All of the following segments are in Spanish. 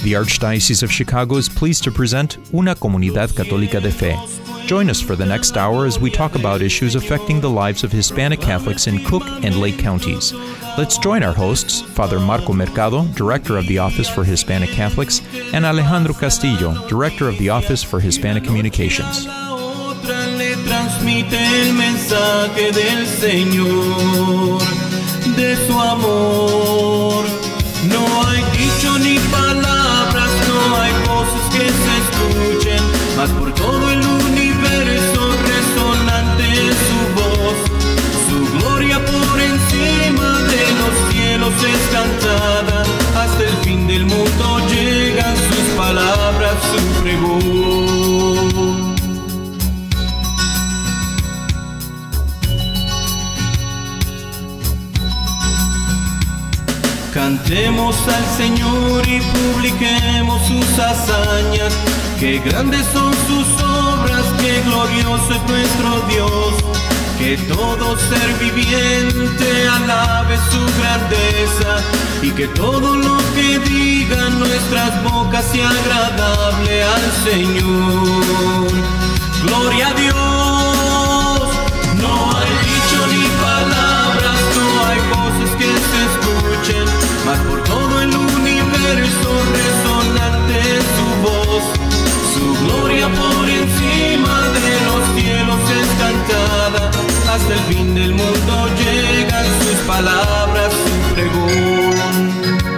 The Archdiocese of Chicago is pleased to present Una Comunidad Católica de Fe. Join us for the next hour as we talk about issues affecting the lives of Hispanic Catholics in Cook and Lake counties. Let's join our hosts, Father Marco Mercado, Director of the Office for Hispanic Catholics, and Alejandro Castillo, Director of the Office for Hispanic Communications. Le transmite el mensaje del Señor, de su amor. No hay dicho ni palabras, no hay voces que se escuchen, mas por todo el universo resonante es su voz. Su gloria por encima de los cielos es cantada, hasta el fin del mundo llegan sus palabras, su pregón. Cantemos al Señor y publiquemos sus hazañas, que grandes son sus obras, que glorioso es nuestro Dios. Que todo ser viviente alabe su grandeza, y que todo lo que digan nuestras bocas sea agradable al Señor. Gloria a Dios. No hay dicho ni palabras, no hay voces que se escuchen, mas por todo el universo resonante es su voz. Su gloria por encima de los cielos es cantada, hasta el fin del mundo llegan sus palabras, su pregón.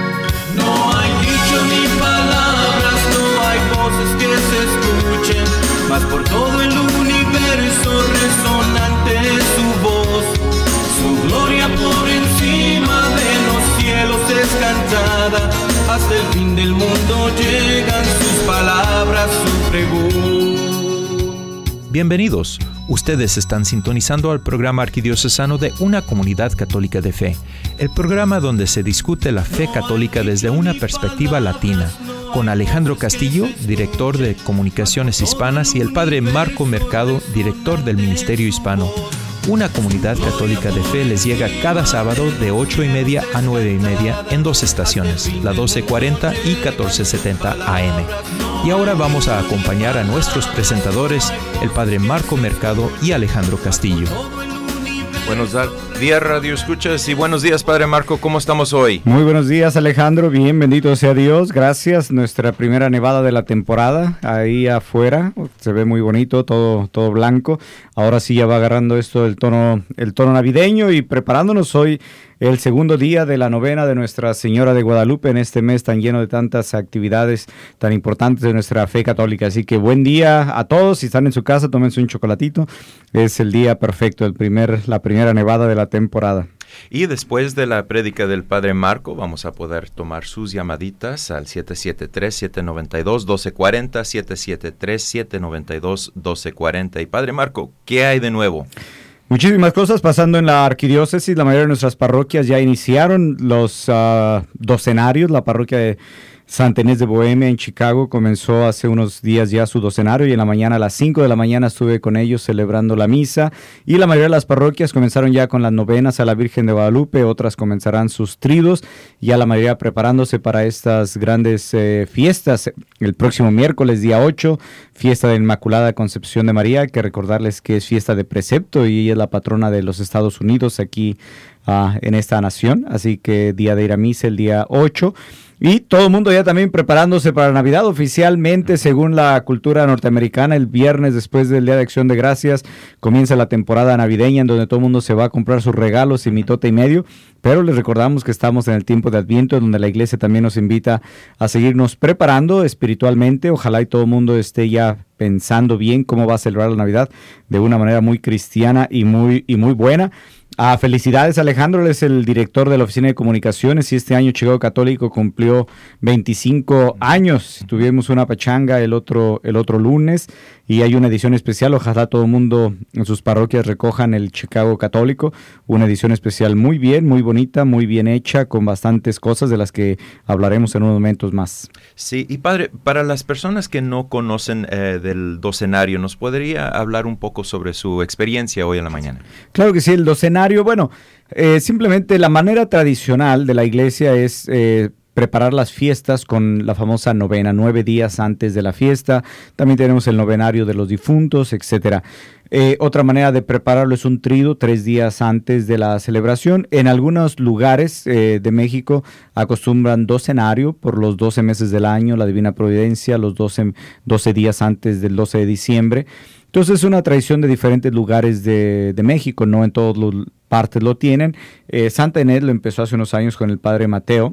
No hay dicho ni palabras, no hay voces que se escuchen, mas por todo el universo resonante es su voz. Su gloria por encima de los cielos es cantada, hasta el fin del mundo llegan sus palabras, su pregón. Bienvenidos. Ustedes están sintonizando al programa arquidiocesano de Una Comunidad Católica de Fe, el programa donde se discute la fe católica desde una perspectiva latina, con Alejandro Castillo, director de Comunicaciones Hispanas, y el padre Marco Mercado, director del Ministerio Hispano. Una Comunidad Católica de Fe les llega cada sábado de 8:30 a 9:30 en dos estaciones, la 1240 y 1470 AM. Y ahora vamos a acompañar a nuestros presentadores, el padre Marco Mercado y Alejandro Castillo. Buenos días, Radio Escuchas, y buenos días, Padre Marco, ¿cómo estamos hoy? Muy buenos días, Alejandro, bien, bendito sea Dios, gracias. Nuestra primera nevada de la temporada, ahí afuera, se ve muy bonito, todo blanco. Ahora sí ya va agarrando esto el tono navideño y preparándonos hoy el segundo día de la novena de Nuestra Señora de Guadalupe en este mes tan lleno de tantas actividades tan importantes de nuestra fe católica. Así que buen día a todos. Si están en su casa, tómense un chocolatito. Es el día perfecto, la primera nevada de la temporada. Y después de la prédica del Padre Marco, vamos a poder tomar sus llamaditas al 773-792-1240, 773-792-1240. Y Padre Marco, ¿qué hay de nuevo? Muchísimas cosas pasando en la arquidiócesis. La mayoría de nuestras parroquias ya iniciaron los docenarios. La parroquia de Santa Inés de Bohemia en Chicago comenzó hace unos días ya su docenario, y en la mañana a las 5 de la mañana estuve con ellos celebrando la misa, y la mayoría de las parroquias comenzaron ya con las novenas a la Virgen de Guadalupe, otras comenzarán sus tridos, ya la mayoría preparándose para estas grandes fiestas. El próximo miércoles, día 8, fiesta de Inmaculada Concepción de María, que recordarles que es fiesta de precepto y ella es la patrona de los Estados Unidos aquí en esta nación, así que día de ir a misa el día 8. Y todo el mundo ya también preparándose para Navidad. Oficialmente, según la cultura norteamericana, el viernes después del Día de Acción de Gracias comienza la temporada navideña, en donde todo el mundo se va a comprar sus regalos y mitote y medio. Pero les recordamos que estamos en el tiempo de Adviento, donde la iglesia también nos invita a seguirnos preparando espiritualmente. Ojalá y todo el mundo esté ya pensando bien cómo va a celebrar la Navidad de una manera muy cristiana y muy buena. Felicidades, Alejandro, él es el director de la Oficina de Comunicaciones, y este año Chicago Católico cumplió 25 años. Tuvimos una pachanga el otro lunes, y hay una edición especial. Ojalá todo el mundo en sus parroquias recojan el Chicago Católico, una edición especial muy bien, muy bonita, muy bien hecha, con bastantes cosas de las que hablaremos en unos momentos más. Sí, y padre, para las personas que no conocen del docenario, ¿nos podría hablar un poco sobre su experiencia hoy en la mañana? Claro que sí, el docenario, bueno, simplemente la manera tradicional de la iglesia es preparar las fiestas con la famosa novena, 9 días antes de la fiesta. También tenemos el novenario de los difuntos, etcétera. Otra manera de prepararlo es un triduo 3 días antes de la celebración. En algunos lugares de México acostumbran docenario por los 12 meses del año, la Divina Providencia, los 12 días antes del 12 de diciembre. Entonces es una tradición de diferentes lugares de México, no en todas las partes lo tienen. Santa Inés lo empezó hace unos años con el padre Mateo.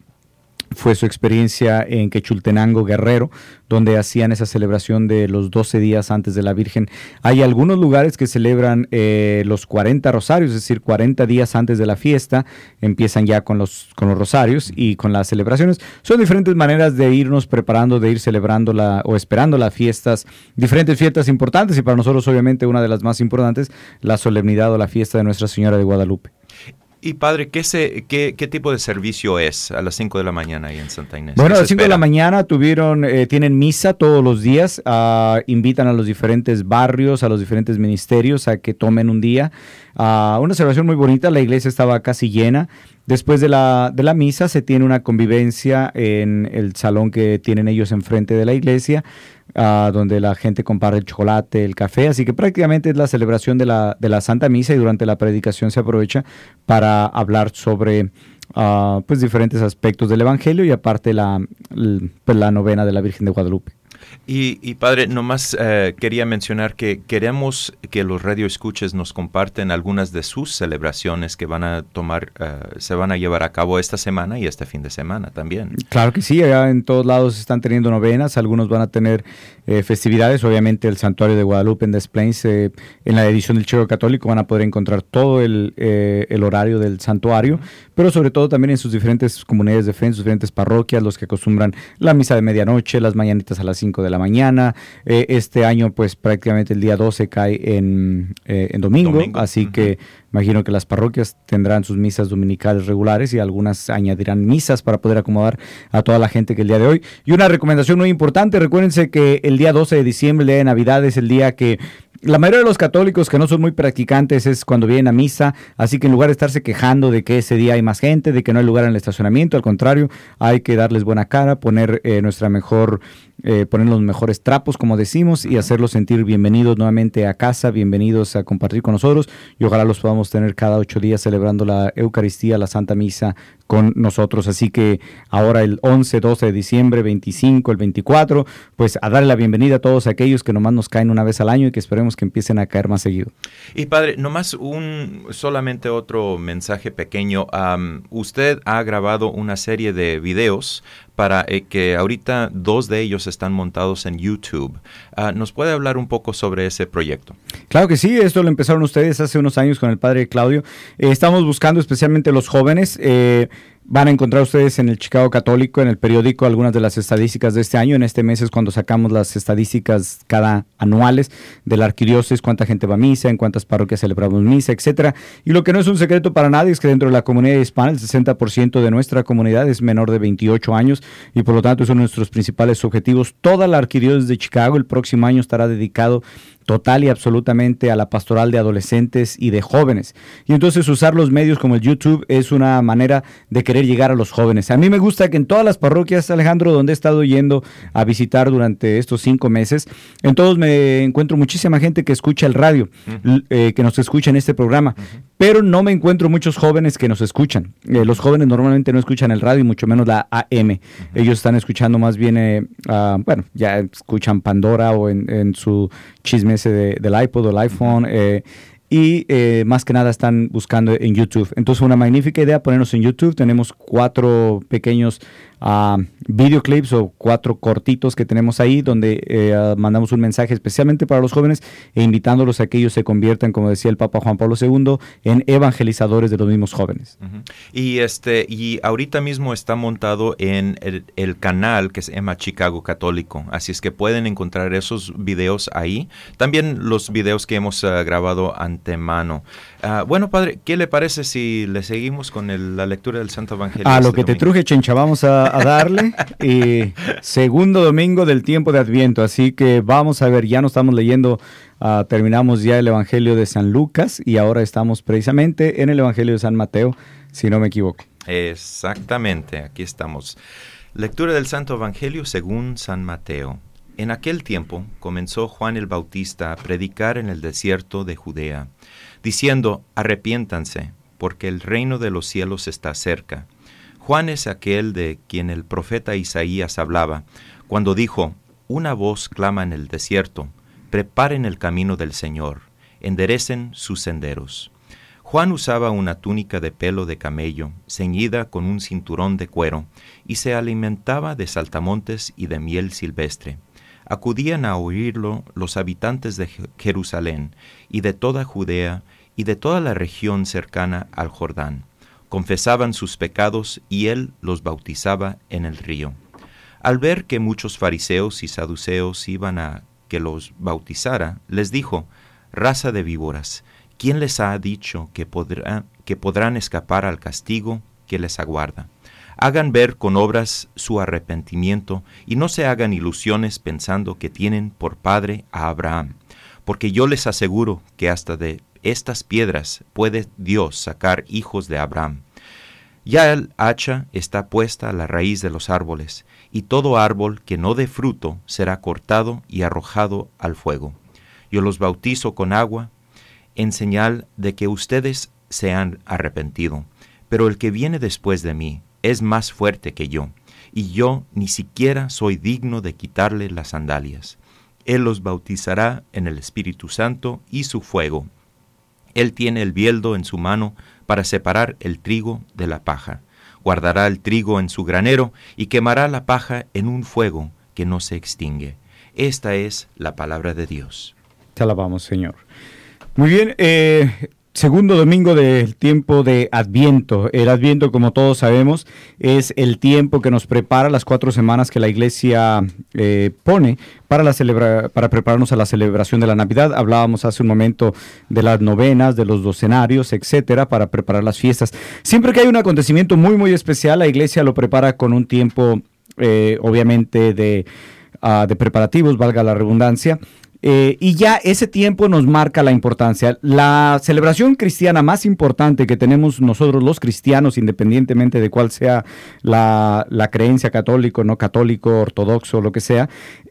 Fue su experiencia en Quechultenango, Guerrero, donde hacían esa celebración de los 12 días antes de la Virgen. Hay algunos lugares que celebran los 40 rosarios, es decir, 40 días antes de la fiesta, empiezan ya con los rosarios y con las celebraciones. Son diferentes maneras de irnos preparando, de ir celebrando o esperando las fiestas, diferentes fiestas importantes, y para nosotros obviamente una de las más importantes, la solemnidad o la fiesta de Nuestra Señora de Guadalupe. Y padre, ¿qué tipo de servicio es a las 5 de la mañana ahí en Santa Inés? Bueno, a las 5 de la mañana tienen misa todos los días, invitan a los diferentes barrios, a los diferentes ministerios a que tomen un día. Una celebración muy bonita, la iglesia estaba casi llena. Después de la misa se tiene una convivencia en el salón que tienen ellos enfrente de la iglesia, donde la gente comparte el chocolate, el café, así que prácticamente es la celebración de la Santa Misa, y durante la predicación se aprovecha para hablar sobre pues diferentes aspectos del Evangelio, y aparte la novena de la Virgen de Guadalupe. Y padre, nomás quería mencionar que queremos que los radioescuches nos comparten algunas de sus celebraciones que van a se van a llevar a cabo esta semana y este fin de semana también. Claro que sí, allá en todos lados están teniendo novenas, algunos van a tener festividades. Obviamente el Santuario de Guadalupe en Des Plaines, en la edición del Chicago Católico van a poder encontrar todo el horario del santuario, pero sobre todo también en sus diferentes comunidades de fe, en sus diferentes parroquias, los que acostumbran la misa de medianoche, las mañanitas a las 5 de la mañana. Este año pues prácticamente el día 12 cae en domingo, así que imagino que las parroquias tendrán sus misas dominicales regulares y algunas añadirán misas para poder acomodar a toda la gente que el día de hoy. Y una recomendación muy importante, recuérdense que el día 12 de diciembre, el día de Navidad, es el día que la mayoría de los católicos que no son muy practicantes es cuando vienen a misa, así que en lugar de estarse quejando de que ese día hay más gente, de que no hay lugar en el estacionamiento, al contrario, hay que darles buena cara, poner poner los mejores trapos, como decimos, y hacerlos sentir bienvenidos nuevamente a casa, bienvenidos a compartir con nosotros, y ojalá los podamos tener cada 8 días celebrando la Eucaristía, la Santa Misa con nosotros. Así que ahora el 11, 12 de diciembre, 25, el 24, pues a darle la bienvenida a todos aquellos que nomás nos caen una vez al año y que esperemos que empiecen a caer más seguido. Y padre, nomás solamente otro mensaje pequeño. Usted ha grabado una serie de videos para que ahorita 2 de ellos están montados en YouTube. ¿Nos puede hablar un poco sobre ese proyecto? Claro que sí, esto lo empezaron ustedes hace unos años con el padre Claudio. Estamos buscando especialmente los jóvenes. Van a encontrar ustedes en el Chicago Católico, en el periódico, algunas de las estadísticas de este año. En este mes es cuando sacamos las estadísticas cada anuales de la arquidiócesis, cuánta gente va a misa, en cuántas parroquias celebramos misa, etcétera. Y lo que no es un secreto para nadie es que dentro de la comunidad hispana, el 60% de nuestra comunidad es menor de 28 años y por lo tanto es uno de nuestros principales objetivos. Toda la arquidiócesis de Chicago el próximo año estará dedicado total y absolutamente a la pastoral de adolescentes y de jóvenes. Y entonces usar los medios como el YouTube es una manera de querer llegar a los jóvenes. A mí me gusta que en todas las parroquias, Alejandro, donde he estado yendo a visitar durante estos 5 meses, en todos me encuentro muchísima gente que escucha el radio, que nos escucha en este programa, pero no me encuentro muchos jóvenes que nos escuchan. Los jóvenes normalmente no escuchan el radio, mucho menos la AM. Ellos están escuchando más bien, ya escuchan Pandora o en su chisme del iPod o el iPhone, y más que nada están buscando en YouTube. Entonces una magnífica idea ponernos en YouTube. Tenemos 4 pequeños videoclips o 4 cortitos que tenemos ahí donde mandamos un mensaje especialmente para los jóvenes e invitándolos a que ellos se conviertan, como decía el Papa Juan Pablo II, en evangelizadores de los mismos jóvenes. Y ahorita mismo está montado en el canal que se llama Chicago Católico, así es que pueden encontrar esos videos ahí, también los videos que hemos grabado antemano. Bueno, padre, ¿qué le parece si le seguimos con la lectura del Santo Evangelio? Lo que te truje, Chencha, vamos a a darle. Segundo domingo del tiempo de Adviento, así que vamos a ver, ya no estamos leyendo, terminamos ya el Evangelio de San Lucas y ahora estamos precisamente en el Evangelio de San Mateo, si no me equivoco. Exactamente, aquí estamos. Lectura del Santo Evangelio según San Mateo. En aquel tiempo comenzó Juan el Bautista a predicar en el desierto de Judea, diciendo: arrepiéntanse, porque el reino de los cielos está cerca. Juan es aquel de quien el profeta Isaías hablaba, cuando dijo: una voz clama en el desierto, preparen el camino del Señor, enderecen sus senderos. Juan usaba una túnica de pelo de camello, ceñida con un cinturón de cuero, y se alimentaba de saltamontes y de miel silvestre. Acudían a oírlo los habitantes de Jerusalén y de toda Judea y de toda la región cercana al Jordán. Confesaban sus pecados y él los bautizaba en el río. Al ver que muchos fariseos y saduceos iban a que los bautizara, les dijo: raza de víboras, ¿quién les ha dicho que podrán escapar al castigo que les aguarda? Hagan ver con obras su arrepentimiento y no se hagan ilusiones pensando que tienen por padre a Abraham, porque yo les aseguro que hasta de estas piedras puede Dios sacar hijos de Abraham. Ya el hacha está puesta a la raíz de los árboles, y todo árbol que no dé fruto será cortado y arrojado al fuego. Yo los bautizo con agua, en señal de que ustedes se han arrepentido, pero el que viene después de mí es más fuerte que yo, y yo ni siquiera soy digno de quitarle las sandalias. Él los bautizará en el Espíritu Santo y su fuego. Él tiene el bieldo en su mano para separar el trigo de la paja. Guardará el trigo en su granero y quemará la paja en un fuego que no se extingue. Esta es la palabra de Dios. Te alabamos, Señor. Muy bien, segundo domingo del tiempo de Adviento. El Adviento, como todos sabemos, es el tiempo que nos prepara, las 4 semanas que la Iglesia pone para prepararnos a la celebración de la Navidad. Hablábamos hace un momento de las novenas, de los docenarios, etcétera, para preparar las fiestas. Siempre que hay un acontecimiento muy, muy especial, la Iglesia lo prepara con un tiempo, obviamente, de preparativos, valga la redundancia. Y ya ese tiempo nos marca la importancia. La celebración cristiana más importante que tenemos nosotros los cristianos, independientemente de cuál sea la creencia católico, no católico, ortodoxo, lo que sea,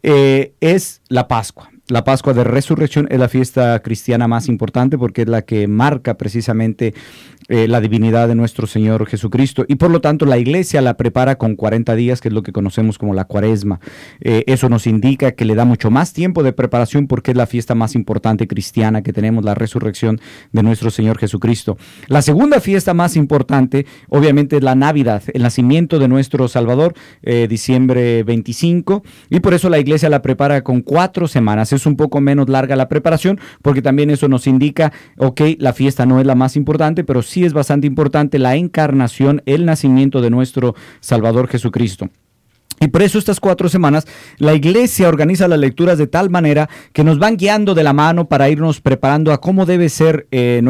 es la Pascua. La Pascua de Resurrección es la fiesta cristiana más importante porque es la que marca precisamente la divinidad de nuestro Señor Jesucristo, y por lo tanto la Iglesia la prepara con 40 días, que es lo que conocemos como la Cuaresma. Eso nos indica que le da mucho más tiempo de preparación porque es la fiesta más importante cristiana que tenemos, la resurrección de nuestro Señor Jesucristo. La segunda fiesta más importante, obviamente, es la Navidad, el nacimiento de nuestro Salvador, diciembre 25, y por eso la Iglesia la prepara con 4 semanas. Es un poco menos larga la preparación porque también eso nos indica, la fiesta no es la más importante, pero sí es bastante importante la encarnación, el nacimiento de nuestro Salvador Jesucristo. Y por eso estas 4 semanas la Iglesia organiza las lecturas de tal manera que nos van guiando de la mano para irnos preparando a cómo debe ser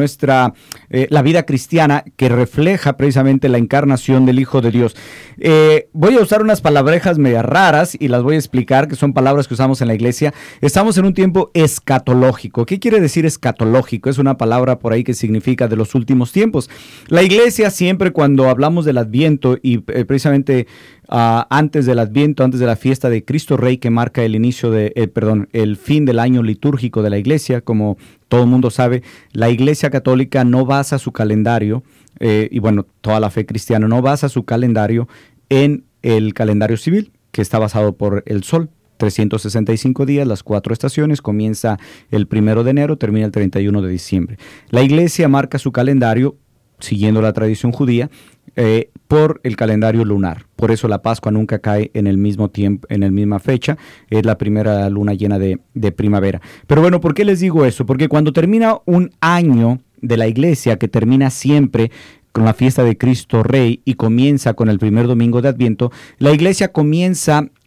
la vida cristiana, que refleja precisamente la encarnación del Hijo de Dios. Voy a usar unas palabrejas medio raras y las voy a explicar, que son palabras que usamos en la Iglesia. Estamos en un tiempo escatológico. ¿Qué quiere decir escatológico? Es una palabra por ahí que significa de los últimos tiempos. La Iglesia siempre, cuando hablamos del Adviento y precisamente antes del Adviento, antes de la fiesta de Cristo Rey, que marca el inicio el fin del año litúrgico de la Iglesia, como todo el mundo sabe, la Iglesia Católica no basa su calendario, toda la fe cristiana no basa su calendario en el calendario civil, que está basado por el sol. 365 días, las 4 estaciones, comienza el 1 de enero, termina el 31 de diciembre. La Iglesia marca su calendario, siguiendo la tradición judía, por el calendario lunar. Por eso la Pascua nunca cae en el mismo tiempo, en la misma fecha. Es la primera luna llena de primavera. Pero bueno, ¿por qué les digo eso? Porque cuando termina un año de la Iglesia, que termina siempre con la fiesta de Cristo Rey y comienza con el primer domingo de Adviento, la Iglesia comienza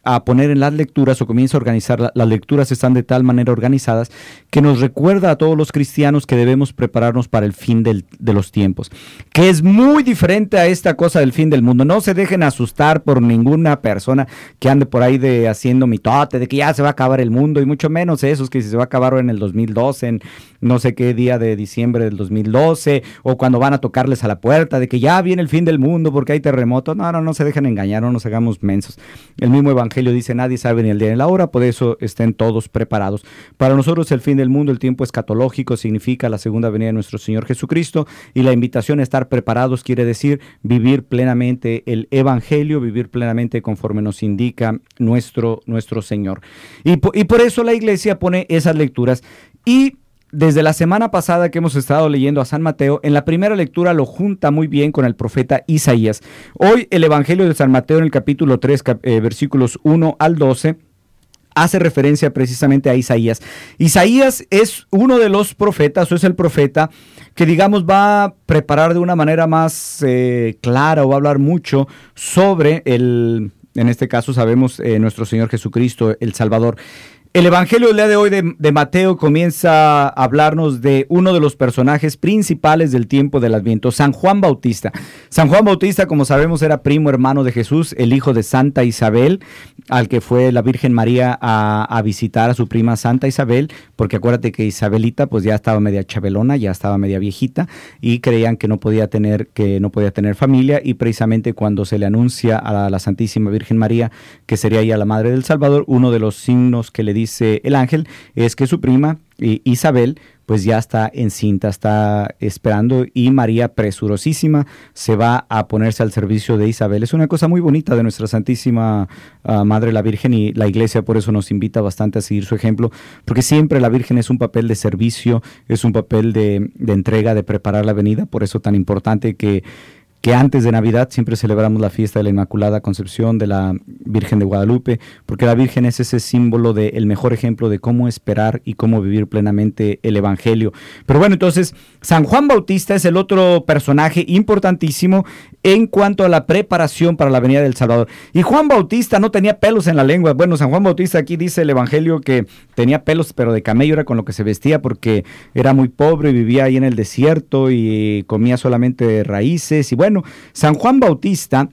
a poner en las lecturas o comienza a organizar, las lecturas están de tal manera organizadas que nos recuerda a todos los cristianos que debemos prepararnos para el fin de los tiempos, que es muy diferente a esta cosa del fin del mundo. No se dejen asustar por ninguna persona que ande por ahí haciendo mitote de que ya se va a acabar el mundo, y mucho menos esos que se va a acabar en el 2012, en no sé qué día de diciembre del 2012, o cuando van a tocarles a la puerta de que ya viene el fin del mundo porque hay terremotos. No se dejen engañar, no nos hagamos mensos. El mismo Evangelio dice: nadie sabe ni el día ni la hora, por eso estén todos preparados. Para nosotros el fin del mundo, el tiempo escatológico, significa la segunda venida de nuestro Señor Jesucristo, y la invitación a estar preparados quiere decir vivir plenamente el Evangelio, vivir plenamente conforme nos indica nuestro Señor. Y por eso la iglesia pone esas lecturas. Y desde la semana pasada que hemos estado leyendo a San Mateo, en la primera lectura lo junta muy bien con el profeta Isaías. Hoy el Evangelio de San Mateo en el capítulo 3, versículos 1 al 12, hace referencia precisamente a Isaías. Isaías es uno de los profetas, o es el profeta que, digamos, va a preparar de una manera más clara, o va a hablar mucho sobre en este caso sabemos, nuestro Señor Jesucristo, el Salvador. El Evangelio del día de hoy de Mateo comienza a hablarnos de uno de los personajes principales del tiempo del Adviento, San Juan Bautista. San Juan Bautista, como sabemos, era primo hermano de Jesús, el hijo de Santa Isabel, al que fue la Virgen María a visitar a su prima Santa Isabel, porque acuérdate que Isabelita pues ya estaba media chabelona, ya estaba media viejita, y creían que no podía tener familia, y precisamente cuando se le anuncia a la Santísima Virgen María que sería ella la madre del Salvador, uno de los signos que le dice el ángel es que su prima Isabel pues ya está encinta, está esperando, y María presurosísima se va a ponerse al servicio de Isabel. Es una cosa muy bonita de nuestra Santísima Madre la Virgen, y la Iglesia por eso nos invita bastante a seguir su ejemplo, porque siempre la Virgen es un papel de servicio, es un papel de entrega, de preparar la venida. Por eso tan importante que antes de Navidad siempre celebramos la fiesta de la Inmaculada Concepción de la Virgen de Guadalupe, porque la Virgen es ese símbolo del mejor ejemplo de cómo esperar y cómo vivir plenamente el Evangelio. Pero bueno, entonces, San Juan Bautista es el otro personaje importantísimo en cuanto a la preparación para la venida del Salvador. Y Juan Bautista no tenía pelos en la lengua. Bueno, San Juan Bautista, aquí dice el Evangelio que tenía pelos, pero de camello, era con lo que se vestía, porque era muy pobre y vivía ahí en el desierto y comía solamente raíces. Y bueno, San Juan Bautista,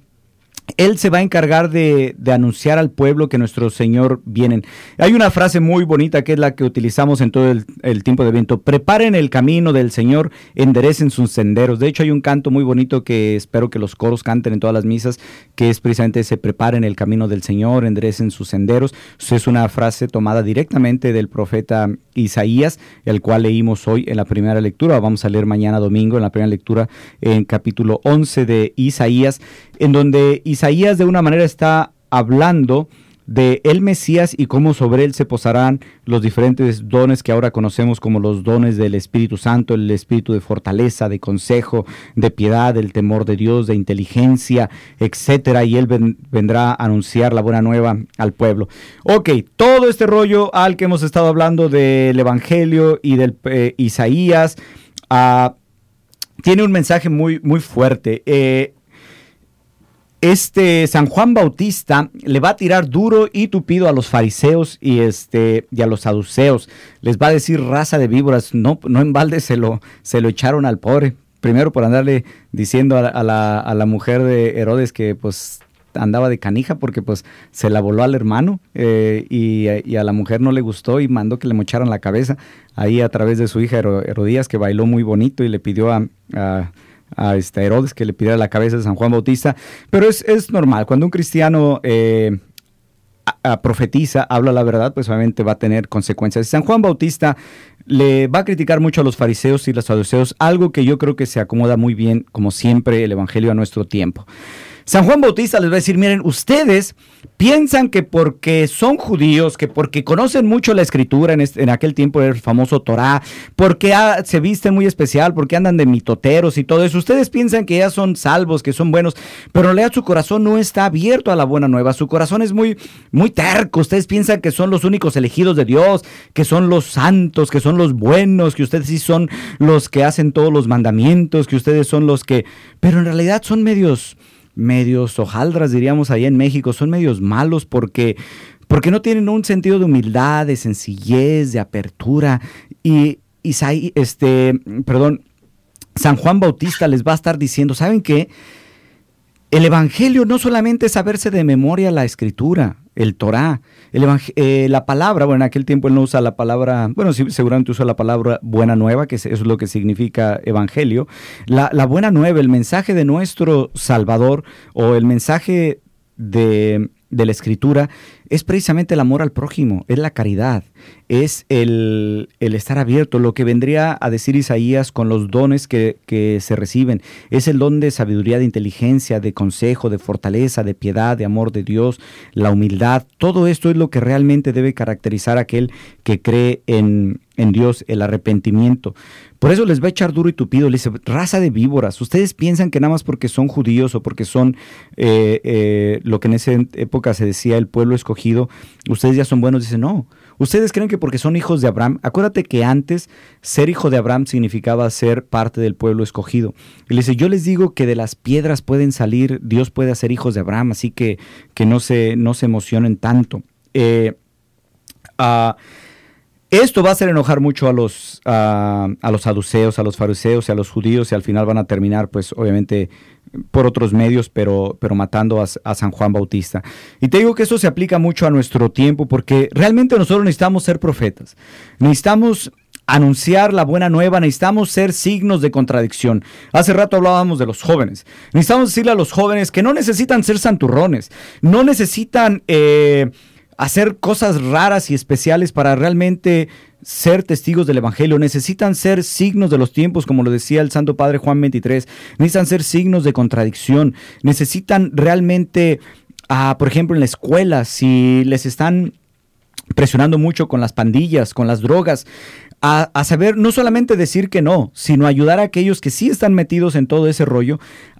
él se va a encargar de anunciar al pueblo que nuestro Señor viene. Hay una frase muy bonita que es la que utilizamos en todo el tiempo de Adviento: preparen el camino del Señor, enderecen sus senderos. De hecho, hay un canto muy bonito que espero que los coros canten en todas las misas, que es precisamente ese: preparen el camino del Señor, enderecen sus senderos. Eso es una frase tomada directamente del profeta Isaías, el cual leímos hoy en la primera lectura. Vamos a leer mañana domingo en la primera lectura en capítulo 11 de Isaías, en donde Isaías de una manera está hablando de el Mesías y cómo sobre él se posarán los diferentes dones que ahora conocemos como los dones del Espíritu Santo, el espíritu de fortaleza, de consejo, de piedad, del temor de Dios, de inteligencia, etcétera, y él vendrá a anunciar la buena nueva al pueblo. Ok, todo este rollo al que hemos estado hablando del Evangelio y del Isaías tiene un mensaje muy, muy fuerte. San Juan Bautista le va a tirar duro y tupido a los fariseos y a los saduceos. Les va a decir: raza de víboras. No en balde se lo echaron al pobre. Primero por andarle diciendo a la mujer de Herodes que pues andaba de canija, porque pues se la voló al hermano, y a la mujer no le gustó y mandó que le mocharan la cabeza ahí a través de su hija Herodías, que bailó muy bonito, y le pidió a Herodes que le pidiera la cabeza de San Juan Bautista. Pero es normal, cuando un cristiano profetiza, habla la verdad, pues obviamente va a tener consecuencias. San Juan Bautista le va a criticar mucho a los fariseos y los saduceos, algo que yo creo que se acomoda muy bien, como siempre, el Evangelio a nuestro tiempo. San Juan Bautista les va a decir: miren, ustedes piensan que porque son judíos, que porque conocen mucho la escritura, en aquel tiempo era el famoso Torá, porque se visten muy especial, porque andan de mitoteros y todo eso, ustedes piensan que ya son salvos, que son buenos, pero en realidad su corazón no está abierto a la buena nueva. Su corazón es muy, muy terco. Ustedes piensan que son los únicos elegidos de Dios, que son los santos, que son los buenos, que ustedes sí son los que hacen todos los mandamientos, que ustedes son los que... Pero en realidad son medios medios hojaldras, diríamos allá en México, son medios malos porque no tienen un sentido de humildad, de sencillez, de apertura. Y San Juan Bautista les va a estar diciendo, ¿saben qué? El evangelio no solamente es saberse de memoria la escritura, el Torá, la palabra, bueno, en aquel tiempo él no usa la palabra, bueno, sí, seguramente usa la palabra buena nueva, que eso es lo que significa evangelio. La buena nueva, el mensaje de nuestro Salvador o el mensaje de la escritura es precisamente el amor al prójimo, es la caridad, es el estar abierto, lo que vendría a decir Isaías con los dones que se reciben, es el don de sabiduría, de inteligencia, de consejo, de fortaleza, de piedad, de amor de Dios, la humildad. Todo esto es lo que realmente debe caracterizar a aquel que cree en Dios, el arrepentimiento. Por eso les va a echar duro y tupido, les dice, raza de víboras, ustedes piensan que nada más porque son judíos o porque son lo que en esa época se decía el pueblo escogido, ustedes ya son buenos. Dice, no, ustedes creen que porque son hijos de Abraham. Acuérdate que antes ser hijo de Abraham significaba ser parte del pueblo escogido. Y le dice, yo les digo que de las piedras pueden salir, Dios puede hacer hijos de Abraham, así que no se emocionen tanto. Esto va a hacer enojar mucho a los saduceos, a los fariseos y a los judíos, y al final van a terminar, pues, obviamente, por otros medios, pero matando a San Juan Bautista. Y te digo que esto se aplica mucho a nuestro tiempo, porque realmente nosotros necesitamos ser profetas. Necesitamos anunciar la buena nueva, necesitamos ser signos de contradicción. Hace rato hablábamos de los jóvenes. Necesitamos decirle a los jóvenes que no necesitan ser santurrones, no necesitan hacer cosas raras y especiales para realmente ser testigos del evangelio. Necesitan ser signos de los tiempos, como lo decía el Santo Padre Juan 23. Necesitan ser signos de contradicción. Necesitan realmente, por ejemplo, en la escuela, si les están presionando mucho con las pandillas, con las drogas, a saber no solamente decir que no, sino ayudar a aquellos que sí están metidos en todo ese rollo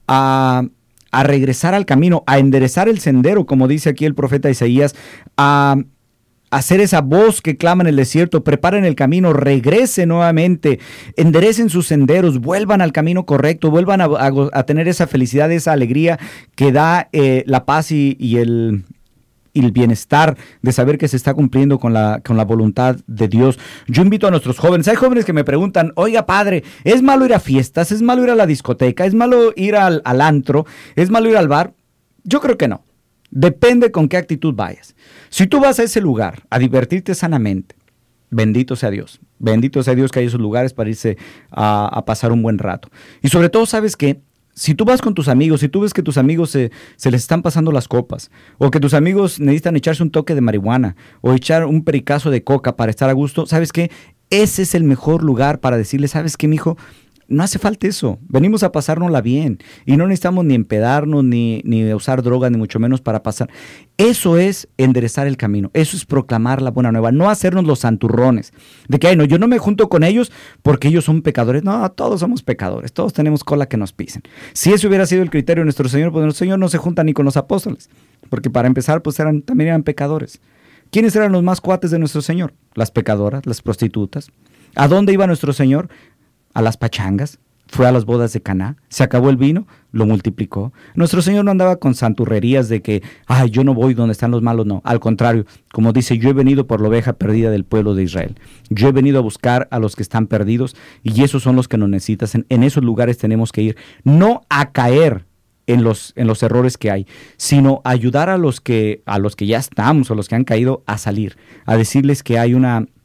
a regresar al camino, a enderezar el sendero, como dice aquí el profeta Isaías, a hacer esa voz que clama en el desierto, preparen el camino, regresen nuevamente, enderecen sus senderos, vuelvan al camino correcto, vuelvan a tener esa felicidad, esa alegría que da la paz y el bienestar de saber que se está cumpliendo con la voluntad de Dios. Yo invito a nuestros jóvenes. Hay jóvenes que me preguntan, oiga padre, ¿es malo ir a fiestas? ¿Es malo ir a la discoteca? ¿Es malo ir al antro? ¿Es malo ir al bar? Yo creo que no. Depende con qué actitud vayas. Si tú vas a ese lugar a divertirte sanamente, bendito sea Dios. Bendito sea Dios que hay esos lugares para irse a pasar un buen rato. Y sobre todo, ¿sabes qué? Si tú vas con tus amigos, si tú ves que tus amigos se les están pasando las copas, o que tus amigos necesitan echarse un toque de marihuana, o echar un pericazo de coca para estar a gusto, ¿sabes qué? Ese es el mejor lugar para decirle, ¿sabes qué, mijo? No hace falta eso, venimos a pasárnosla bien, y no necesitamos ni empedarnos, ni usar drogas, ni mucho menos para pasar. Eso es enderezar el camino, eso es proclamar la buena nueva, no hacernos los santurrones, de que, ay, no, yo no me junto con ellos porque ellos son pecadores. No, todos somos pecadores, todos tenemos cola que nos pisen. Si ese hubiera sido el criterio de nuestro Señor, pues nuestro Señor no se junta ni con los apóstoles, porque para empezar, pues también eran pecadores. ¿Quiénes eran los más cuates de nuestro Señor? Las pecadoras, las prostitutas. ¿A dónde iba nuestro Señor? A las pachangas, fue a las bodas de Caná, se acabó el vino, lo multiplicó. Nuestro Señor no andaba con santurrerías de que, ay, yo no voy donde están los malos, no. Al contrario, como dice, yo he venido por la oveja perdida del pueblo de Israel. Yo he venido a buscar a los que están perdidos y esos son los que nos necesitan. En esos lugares tenemos que ir, no a caer en los errores que hay, sino ayudar a los que ya estamos o los que han caído a salir, a decirles que hay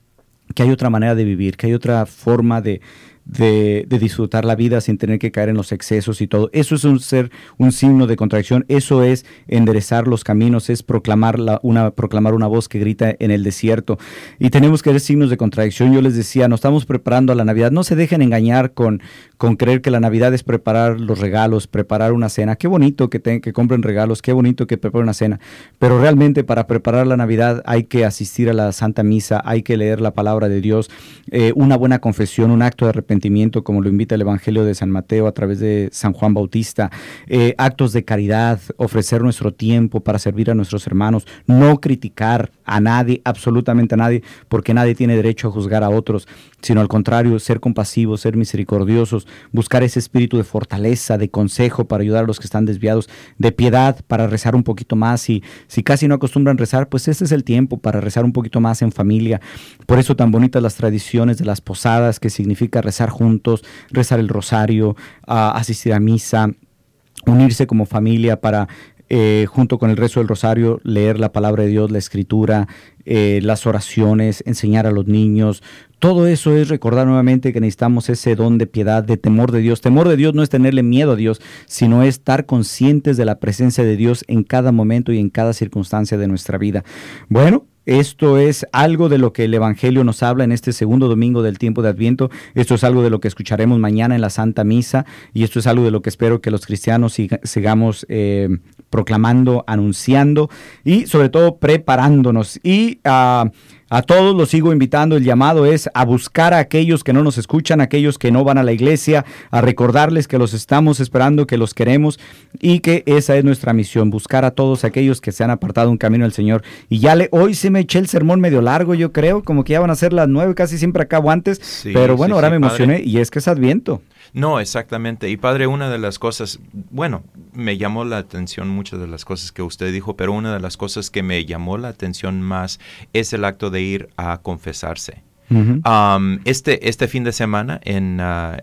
otra manera de vivir, que hay otra forma de disfrutar la vida sin tener que caer en los excesos y todo. Eso es un signo de contradicción, eso es enderezar los caminos, es proclamar una voz que grita en el desierto. Y tenemos que ver signos de contradicción. Yo les decía, nos estamos preparando a la Navidad. No se dejen engañar con creer que la Navidad es preparar los regalos, preparar una cena. Qué bonito que compren regalos, qué bonito que preparen una cena. Pero realmente para preparar la Navidad hay que asistir a la Santa Misa, hay que leer la palabra de Dios, una buena confesión, un acto de arrepentimiento, arrepentimiento, como lo invita el Evangelio de San Mateo a través de San Juan Bautista, actos de caridad, ofrecer nuestro tiempo para servir a nuestros hermanos, no criticar a nadie, absolutamente a nadie, porque nadie tiene derecho a juzgar a otros, sino al contrario, ser compasivos, ser misericordiosos, buscar ese espíritu de fortaleza, de consejo para ayudar a los que están desviados, de piedad para rezar un poquito más. Y si casi no acostumbran rezar, pues este es el tiempo para rezar un poquito más en familia. Por eso tan bonitas las tradiciones de las posadas, que significa rezar juntos, rezar el rosario, asistir a misa, unirse como familia para junto con el rezo del rosario, leer la palabra de Dios, la escritura, las oraciones, enseñar a los niños. Todo eso es recordar nuevamente que necesitamos ese don de piedad, de temor de Dios. Temor de Dios no es tenerle miedo a Dios, sino es estar conscientes de la presencia de Dios en cada momento y en cada circunstancia de nuestra vida. Bueno, esto es algo de lo que el Evangelio nos habla en este segundo domingo del tiempo de Adviento. Esto es algo de lo que escucharemos mañana en la Santa Misa, y esto es algo de lo que espero que los cristianos sigamos proclamando, anunciando y sobre todo preparándonos. Y a todos los sigo invitando. El llamado es a buscar a aquellos que no nos escuchan, a aquellos que no van a la iglesia, a recordarles que los estamos esperando, que los queremos y que esa es nuestra misión, buscar a todos aquellos que se han apartado un camino al Señor. Y hoy sí me eché el sermón medio largo, yo creo, como que ya van a ser las 9, casi siempre acabo antes, sí, pero bueno, ahora me emocioné, padre. Y es que es Adviento. No, exactamente. Y padre, una de las cosas, bueno, me llamó la atención muchas de las cosas que usted dijo, pero una de las cosas que me llamó la atención más es el acto de ir a confesarse. Uh-huh. Este fin de semana en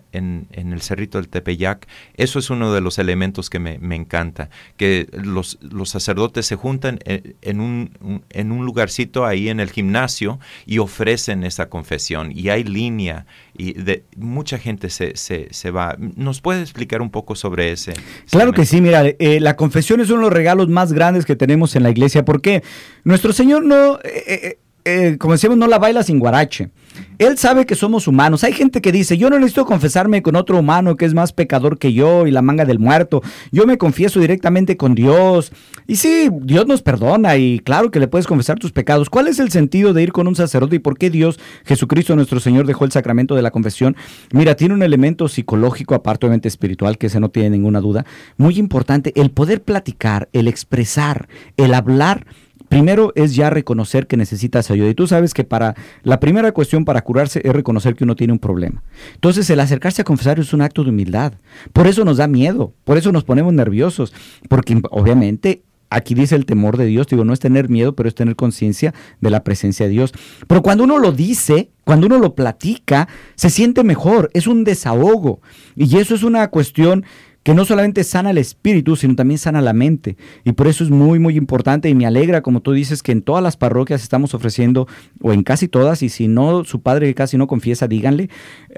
el Cerrito del Tepeyac, eso es uno de los elementos que me encanta, que los sacerdotes se juntan en un lugarcito ahí en el gimnasio y ofrecen esa confesión, y hay línea y mucha gente se va. ¿Nos puede explicar un poco sobre ese? Claro que sí, mira, la confesión es uno de los regalos más grandes que tenemos en la iglesia, porque nuestro Señor no... como decíamos, no la baila sin guarache. Él sabe que somos humanos. Hay gente que dice, yo no necesito confesarme con otro humano que es más pecador que yo y la manga del muerto. Yo me confieso directamente con Dios. Y sí, Dios nos perdona y claro que le puedes confesar tus pecados. ¿Cuál es el sentido de ir con un sacerdote y por qué Dios, Jesucristo nuestro Señor, dejó el sacramento de la confesión? Mira, tiene un elemento psicológico, aparte obviamente espiritual, que ese no tiene ninguna duda, muy importante. El poder platicar, el expresar, el hablar. Primero es ya reconocer que necesitas ayuda. Y tú sabes que para la primera cuestión para curarse es reconocer que uno tiene un problema. Entonces el acercarse a confesar es un acto de humildad. Por eso nos da miedo, por eso nos ponemos nerviosos. Porque obviamente aquí dice el temor de Dios. Digo, no es tener miedo, pero es tener conciencia de la presencia de Dios. Pero cuando uno lo dice, cuando uno lo platica, se siente mejor. Es un desahogo. Y eso es una cuestión que no solamente sana el espíritu, sino también sana la mente. Y por eso es muy, muy importante y me alegra, como tú dices, que en todas las parroquias estamos ofreciendo, o en casi todas, y si no, su padre casi no confiesa, díganle,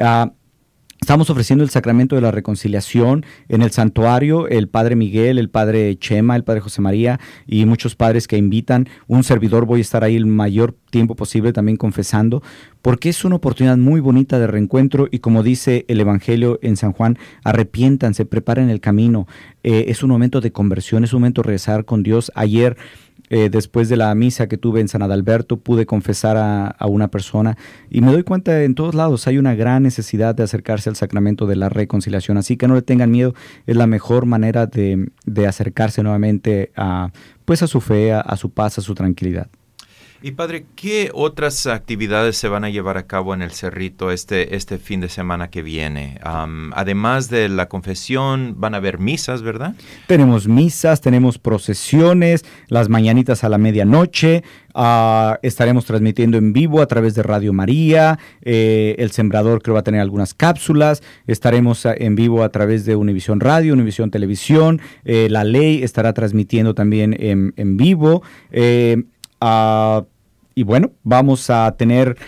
estamos ofreciendo el sacramento de la reconciliación en el santuario. El padre Miguel, el padre Chema, el padre José María y muchos padres que invitan. Un servidor, voy a estar ahí el mayor tiempo posible también confesando, porque es una oportunidad muy bonita de reencuentro y como dice el Evangelio en San Juan, arrepiéntanse, preparen el camino. Es un momento de conversión, es un momento de rezar con Dios. Ayer, después de la misa que tuve en San Adalberto, pude confesar a una persona y me doy cuenta en todos lados hay una gran necesidad de acercarse al sacramento de la reconciliación, así que no le tengan miedo, es la mejor manera de acercarse nuevamente a su fe, a su paz, a su tranquilidad. Y padre, ¿qué otras actividades se van a llevar a cabo en el Cerrito este fin de semana que viene? Además de la confesión, van a haber misas, ¿verdad? Tenemos misas, tenemos procesiones, las mañanitas a la medianoche, estaremos transmitiendo en vivo a través de Radio María, El Sembrador creo va a tener algunas cápsulas, estaremos en vivo a través de Univisión Radio, Univisión Televisión, La Ley estará transmitiendo también en vivo, y bueno, vamos a tener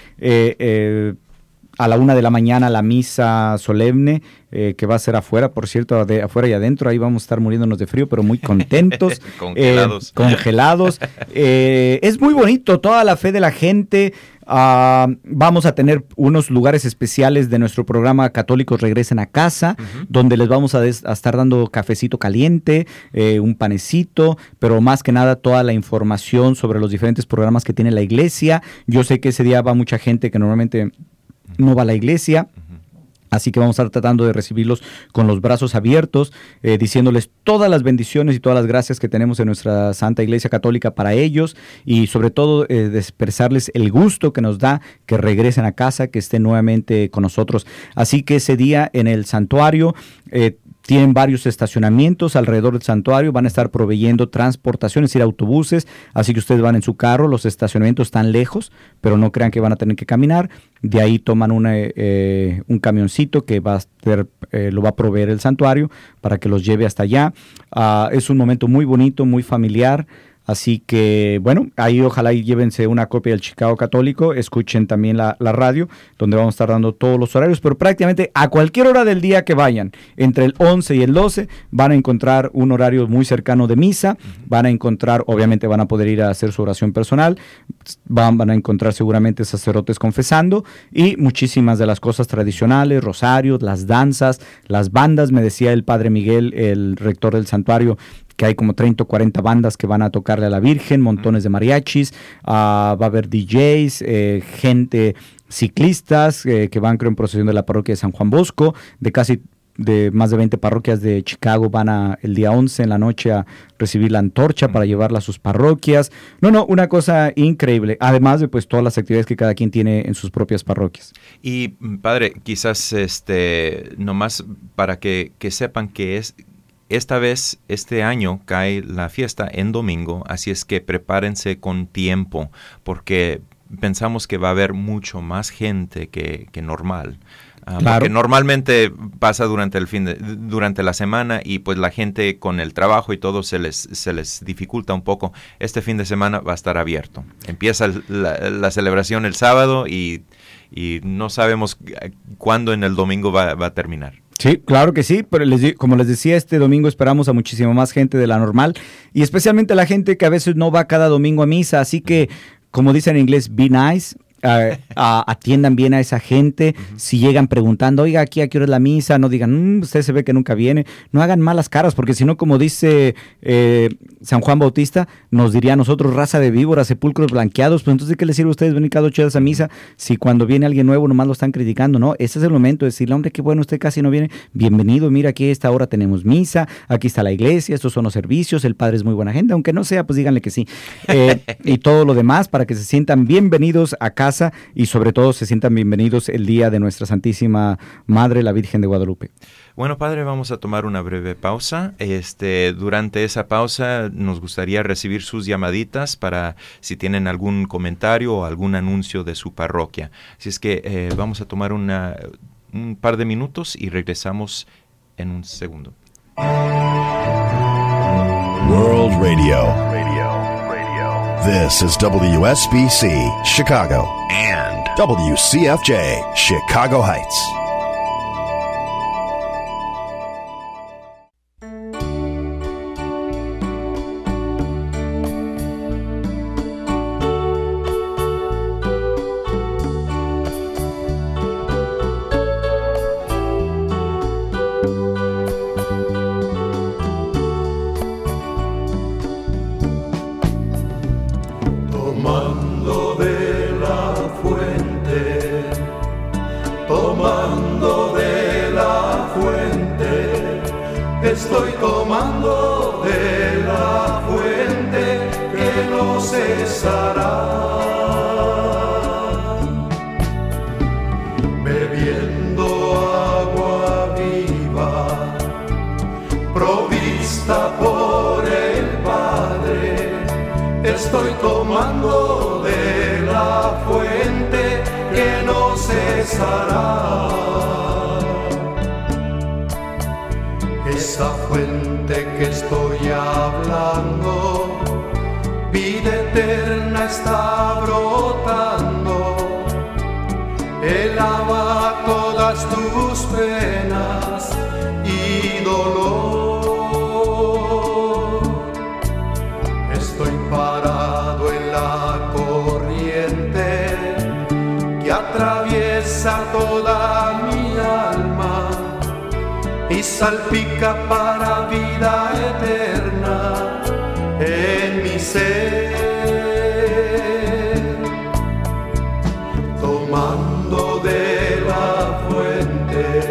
a la 1 de la mañana la misa solemne, que va a ser afuera, por cierto, de afuera y adentro. Ahí vamos a estar muriéndonos de frío, pero muy contentos. Congelados. Es muy bonito, toda la fe de la gente. Vamos a tener unos lugares especiales de nuestro programa Católicos Regresen a Casa, donde les vamos a estar dando cafecito caliente, un panecito, pero más que nada toda la información sobre los diferentes programas que tiene la iglesia. Yo sé que ese día va mucha gente que normalmente no va a la iglesia. Así que vamos a estar tratando de recibirlos con los brazos abiertos, diciéndoles todas las bendiciones y todas las gracias que tenemos en nuestra Santa Iglesia Católica para ellos, y sobre todo de expresarles el gusto que nos da que regresen a casa, que estén nuevamente con nosotros. Así que ese día en el santuario tienen varios estacionamientos alrededor del santuario, van a estar proveyendo transportaciones, ir autobuses, así que ustedes van en su carro, los estacionamientos están lejos, pero no crean que van a tener que caminar. De ahí toman un camioncito que lo va a proveer el santuario para que los lleve hasta allá. Es un momento muy bonito, muy familiar. Así que, bueno, ahí ojalá y llévense una copia del Chicago Católico, escuchen también la radio, donde vamos a estar dando todos los horarios, pero prácticamente a cualquier hora del día que vayan, entre el 11 y el 12, van a encontrar un horario muy cercano de misa, van a encontrar, obviamente van a poder ir a hacer su oración personal, van a encontrar seguramente sacerdotes confesando, y muchísimas de las cosas tradicionales, rosarios, las danzas, las bandas. Me decía el padre Miguel, el rector del santuario, que hay como 30 o 40 bandas que van a tocarle a la Virgen, montones de mariachis, va a haber DJs, gente, ciclistas que van, creo, en procesión de la parroquia de San Juan Bosco, de más de 20 parroquias de Chicago van el día 11 en la noche a recibir la antorcha para llevarla a sus parroquias. Una cosa increíble, además de pues todas las actividades que cada quien tiene en sus propias parroquias. Y padre, quizás nomás para que sepan que esta vez, este año, cae la fiesta en domingo, así es que prepárense con tiempo, porque pensamos que va a haber mucho más gente que normal. Claro. Porque normalmente pasa durante la semana, y pues la gente con el trabajo y todo se les dificulta un poco. Este fin de semana va a estar abierto. Empieza la celebración el sábado y no sabemos cuándo en el domingo va a terminar. Sí, claro que sí, pero como les decía, este domingo esperamos a muchísima más gente de la normal, y especialmente la gente que a veces no va cada domingo a misa, así que, como dicen en inglés, be nice. Atiendan bien a esa gente. Si llegan preguntando, oiga, aquí a qué hora es la misa, no digan, usted se ve que nunca viene. No hagan malas caras, porque si no, como dice San Juan Bautista, nos diría a nosotros, raza de víboras, sepulcros blanqueados. Pues entonces, ¿de qué les sirve a ustedes venir cada 8 días a misa si cuando viene alguien nuevo nomás lo están criticando? No, ese es el momento de decirle, hombre, qué bueno, usted casi no viene, bienvenido, mira, aquí a esta hora tenemos misa, aquí está la iglesia, estos son los servicios, el padre es muy buena gente, aunque no sea, pues díganle que sí. Y todo lo demás, para que se sientan bienvenidos acá, y sobre todo se sientan bienvenidos el día de nuestra Santísima Madre, la Virgen de Guadalupe. Bueno, padre, vamos a tomar una breve pausa. Durante esa pausa nos gustaría recibir sus llamaditas para si tienen algún comentario o algún anuncio de su parroquia. Así es que vamos a tomar un par de minutos y regresamos en un segundo. World Radio. This is WSBC, Chicago, and WCFJ, Chicago Heights. Estoy tomando de la fuente que no cesará, bebiendo agua viva, provista por el Padre. Estoy tomando de la fuente que no cesará. Esa fuente que estoy hablando, vida eterna está brotando. Él lava todas tus penas y dolor. Estoy parado en la corriente que atraviesa toda mi alma y salpica para vida eterna en mi ser. Tomando de la fuente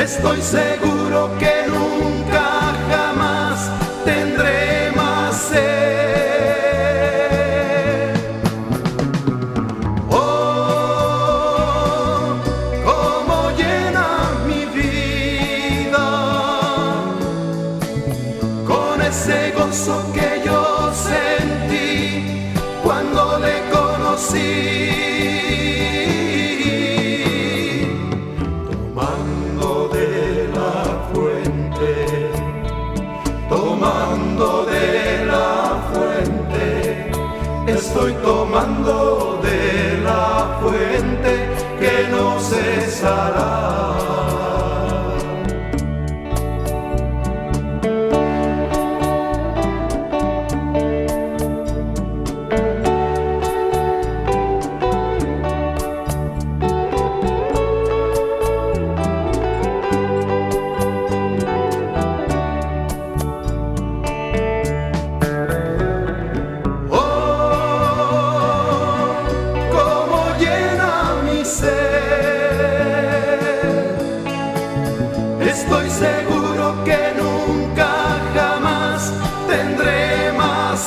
Estoy seguro que nunca jamás tendré más sed. Oh, cómo llena mi vida con ese gozo que yo sentí cuando le conocí. Estoy tomando de la fuente que no cesará. Estoy seguro que nunca jamás tendré más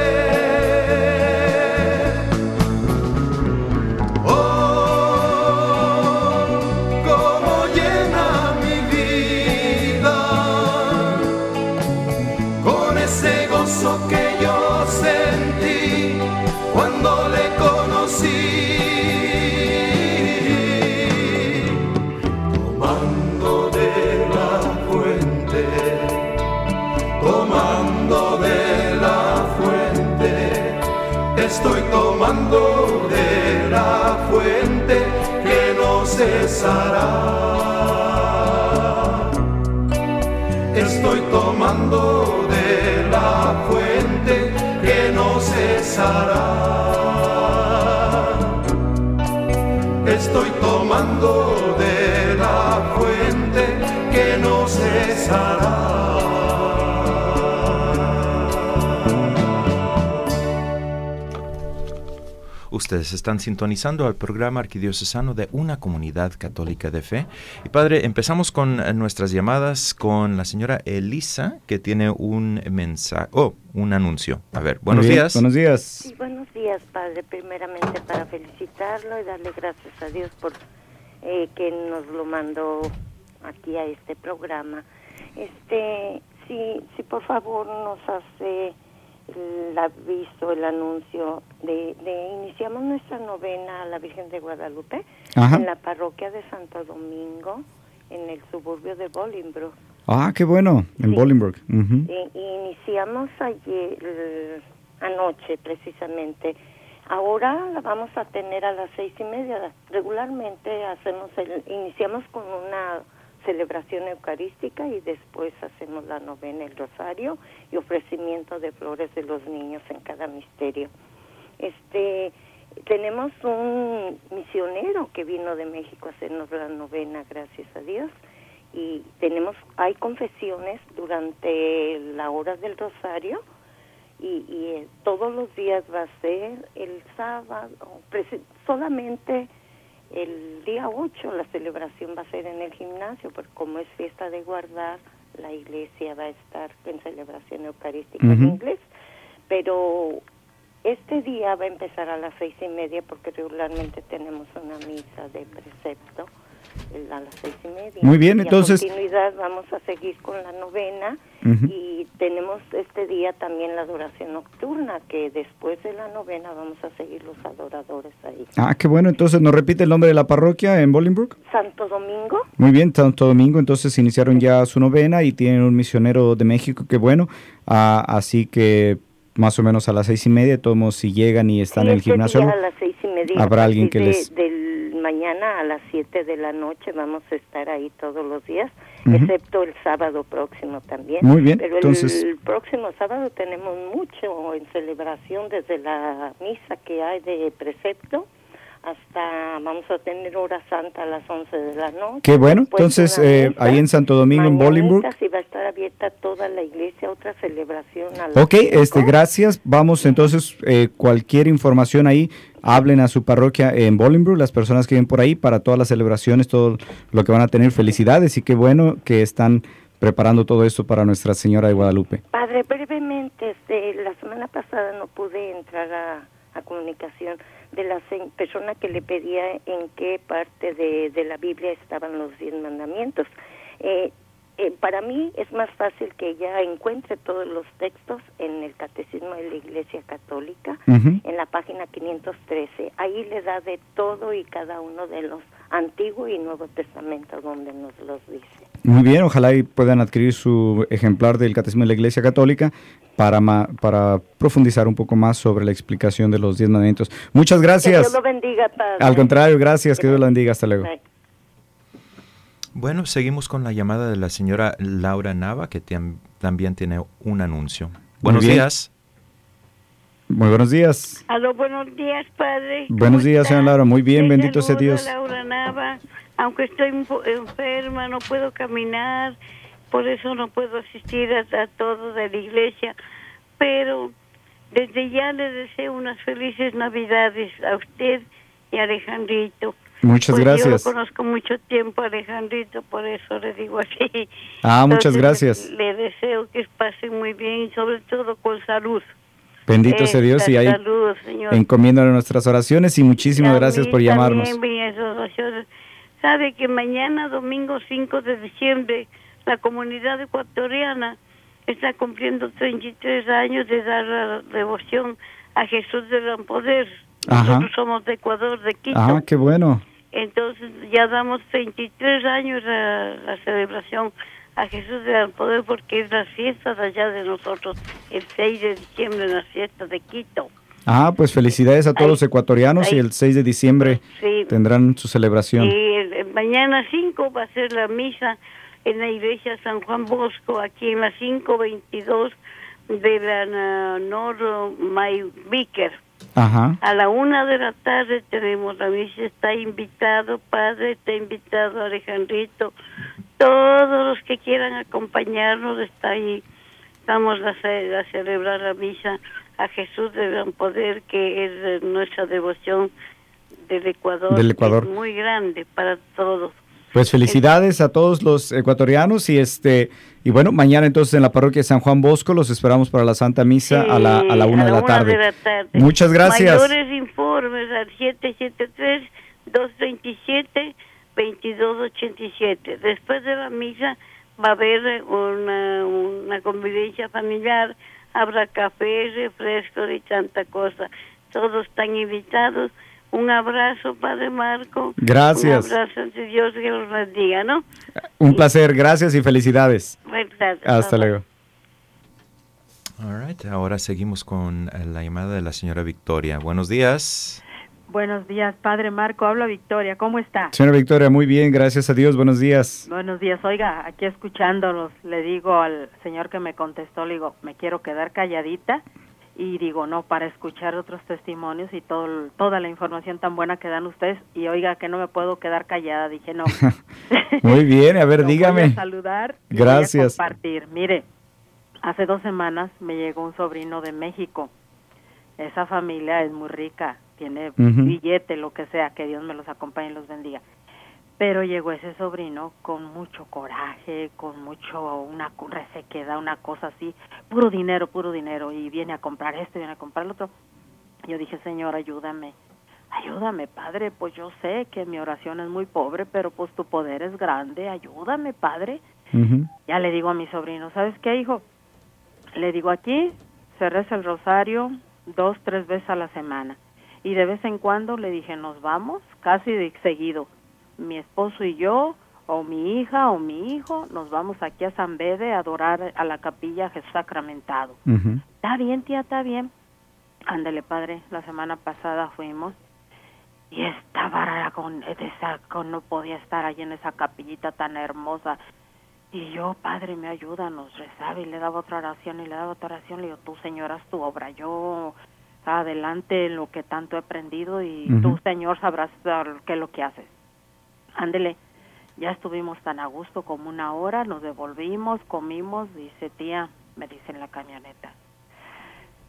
sed. Oh, cómo llena mi vida con ese gozo que yo sentí cuando le conocí. Estoy tomando de la fuente que no cesará. Estoy tomando de la fuente que no cesará. Estoy tomando de la fuente que no cesará. Ustedes están sintonizando al programa arquidiocesano de Una Comunidad Católica de Fe. Y Padre, empezamos con nuestras llamadas con la señora Elisa, que tiene un mensaje, un anuncio. A ver, buenos días. Buenos días. Sí, buenos días, Padre. Primeramente para felicitarlo y darle gracias a Dios por que nos lo mandó aquí a este programa. Si por favor nos hace el aviso, el anuncio de iniciamos nuestra novena a la Virgen de Guadalupe. Ajá. En la parroquia de Santo Domingo, en el suburbio de Bolingbrook. Ah, qué bueno, en sí. Bolingbrook. Uh-huh. Iniciamos ayer, anoche precisamente. Ahora la vamos a tener a las 6:30. Regularmente iniciamos con una celebración eucarística y después hacemos la novena, el rosario y ofrecimiento de flores de los niños en cada misterio. Tenemos un misionero que vino de México a hacernos la novena, gracias a Dios, y hay confesiones durante la hora del rosario y todos los días va a ser el sábado, solamente el día 8 la celebración va a ser en el gimnasio, porque como es fiesta de guardar, la iglesia va a estar en celebración eucarística en inglés, pero este día va a empezar a las 6:30 porque regularmente tenemos una misa de precepto a las 6:30. Muy bien, entonces. A continuidad vamos a seguir con la novena y tenemos este día también la adoración nocturna, que después de la novena vamos a seguir los adoradores ahí. Ah, qué bueno, entonces, ¿nos repite el nombre de la parroquia en Bolingbrook? Santo Domingo. Muy bien, Santo Domingo, entonces iniciaron ya su novena y tienen un misionero de México, qué bueno, así que más o menos a las 6:30, todos si llegan y están en el gimnasio, a las 6:30, habrá alguien que les... Del mañana a las 7 de la noche vamos a estar ahí todos los días, excepto el sábado próximo también. Muy bien, pero entonces... el próximo sábado tenemos mucho en celebración, desde la misa que hay de precepto hasta vamos a tener hora santa a las 11 de la noche. Qué bueno, entonces ahí en Santo Domingo, en Bolingbrook. Sí, va a estar abierta toda la iglesia, otra celebración a las 5. Ok, gracias. Vamos entonces, cualquier información ahí, hablen a su parroquia en Bolingbrook, las personas que viven por ahí, para todas las celebraciones, todo lo que van a tener. Felicidades y qué bueno que están preparando todo esto para Nuestra Señora de Guadalupe. Padre, brevemente, la semana pasada no pude entrar a comunicación de la persona que le pedía en qué parte de la Biblia estaban los 10 mandamientos. Para mí es más fácil que ella encuentre todos los textos en el Catecismo de la Iglesia Católica, en la página 513. Ahí le da de todo y cada uno de los Antiguo y Nuevo Testamento donde nos los dice. Muy bien, ojalá y puedan adquirir su ejemplar del Catecismo de la Iglesia Católica para profundizar un poco más sobre la explicación de los 10 mandamientos. Muchas gracias. Que Dios lo bendiga, Padre. Al contrario, gracias, que Dios lo bendiga. Hasta luego. Bueno, seguimos con la llamada de la señora Laura Nava, que también tiene un anuncio. Buenos días. Muy buenos días. Aló, buenos días, Padre. Buenos días, señora Laura. Muy bien, Te bendito sea Dios. Laura Nava. Aunque estoy enferma, no puedo caminar, por eso no puedo asistir a todo de la iglesia, pero desde ya le deseo unas felices Navidades a usted y a Alejandrito. Muchas gracias. Yo lo conozco mucho tiempo, Alejandrito, por eso le digo así. Muchas gracias. Le deseo que pasen muy bien y sobre todo con salud. Bendito sea Dios y ahí encomiendo nuestras oraciones y muchísimas gracias por llamarnos. Sabe que mañana, domingo 5 de diciembre, la comunidad ecuatoriana está cumpliendo 33 años de dar la devoción a Jesús del Gran Poder. Nosotros somos de Ecuador, de Quito. Qué bueno. Entonces ya damos 33 años a la celebración a Jesús del Gran Poder, porque es la fiesta de allá de nosotros, el 6 de diciembre, la fiesta de Quito. Pues felicidades a todos los ecuatorianos y el 6 de diciembre tendrán su celebración. Mañana 5 va a ser la misa en la iglesia San Juan Bosco, aquí en la 522 de la Nord Mayviker. A la 1 de la tarde tenemos la misa. Está invitado, Padre, está invitado Alejandrito. Todos los que quieran acompañarnos está ahí. Vamos a celebrar la misa a Jesús del Gran Poder, que es nuestra devoción del Ecuador. Es muy grande para todos. Pues felicidades a todos los ecuatorianos y bueno, mañana entonces en la parroquia de San Juan Bosco los esperamos para la Santa Misa a la 1 de la tarde. Muchas gracias. Mayores informes al 773-227-2287. Después de la misa va a haber una convivencia familiar, habrá café, refrescos y tanta cosa. Todos están invitados. Un abrazo, Padre Marco. Gracias. Un abrazo de Dios, que los bendiga, ¿no? Un placer, gracias y felicidades. Gracias. Hasta luego. All right, ahora seguimos con la llamada de la señora Victoria. Buenos días. Buenos días, Padre Marco. Habla Victoria. ¿Cómo está? Señora Victoria, muy bien, gracias a Dios. Buenos días. Buenos días. Oiga, aquí escuchándolos, le digo al señor que me contestó, le digo, me quiero quedar calladita. Y digo, no, para escuchar otros testimonios y toda la información tan buena que dan ustedes. Y oiga, que no me puedo quedar callada. Dije, no. Muy bien, a ver, dígame. Voy a saludar y gracias. voy a compartir. Mire, hace 2 semanas me llegó un sobrino de México. Esa familia es muy rica, tiene billete, lo que sea, que Dios me los acompañe y los bendiga. Pero llegó ese sobrino con mucho coraje, con una resequedad, una cosa así, puro dinero, y viene a comprar esto, viene a comprar lo otro. Yo dije, Señor, ayúdame, Padre, pues yo sé que mi oración es muy pobre, pero pues tu poder es grande, ayúdame, Padre. Ya le digo a mi sobrino, ¿sabes qué, hijo? Le digo, aquí se reza el rosario 2-3 veces a la semana, y de vez en cuando le dije, nos vamos, casi de seguido, mi esposo y yo, o mi hija o mi hijo, nos vamos aquí a San Bede a adorar a la capilla Jesús Sacramentado. Está bien, tía, está bien. Ándele, Padre, la semana pasada fuimos y estaba no podía estar allí en esa capillita tan hermosa. Y yo, Padre, me ayuda, nos rezaba y le daba otra oración y le daba otra oración. Le digo, tú, Señor, haz tu obra, yo adelante en lo que tanto he aprendido y tú, Señor, sabrás qué es lo que haces. Ándele, ya estuvimos tan a gusto como 1 hora, nos devolvimos, comimos, dice, tía, me dice en la camioneta,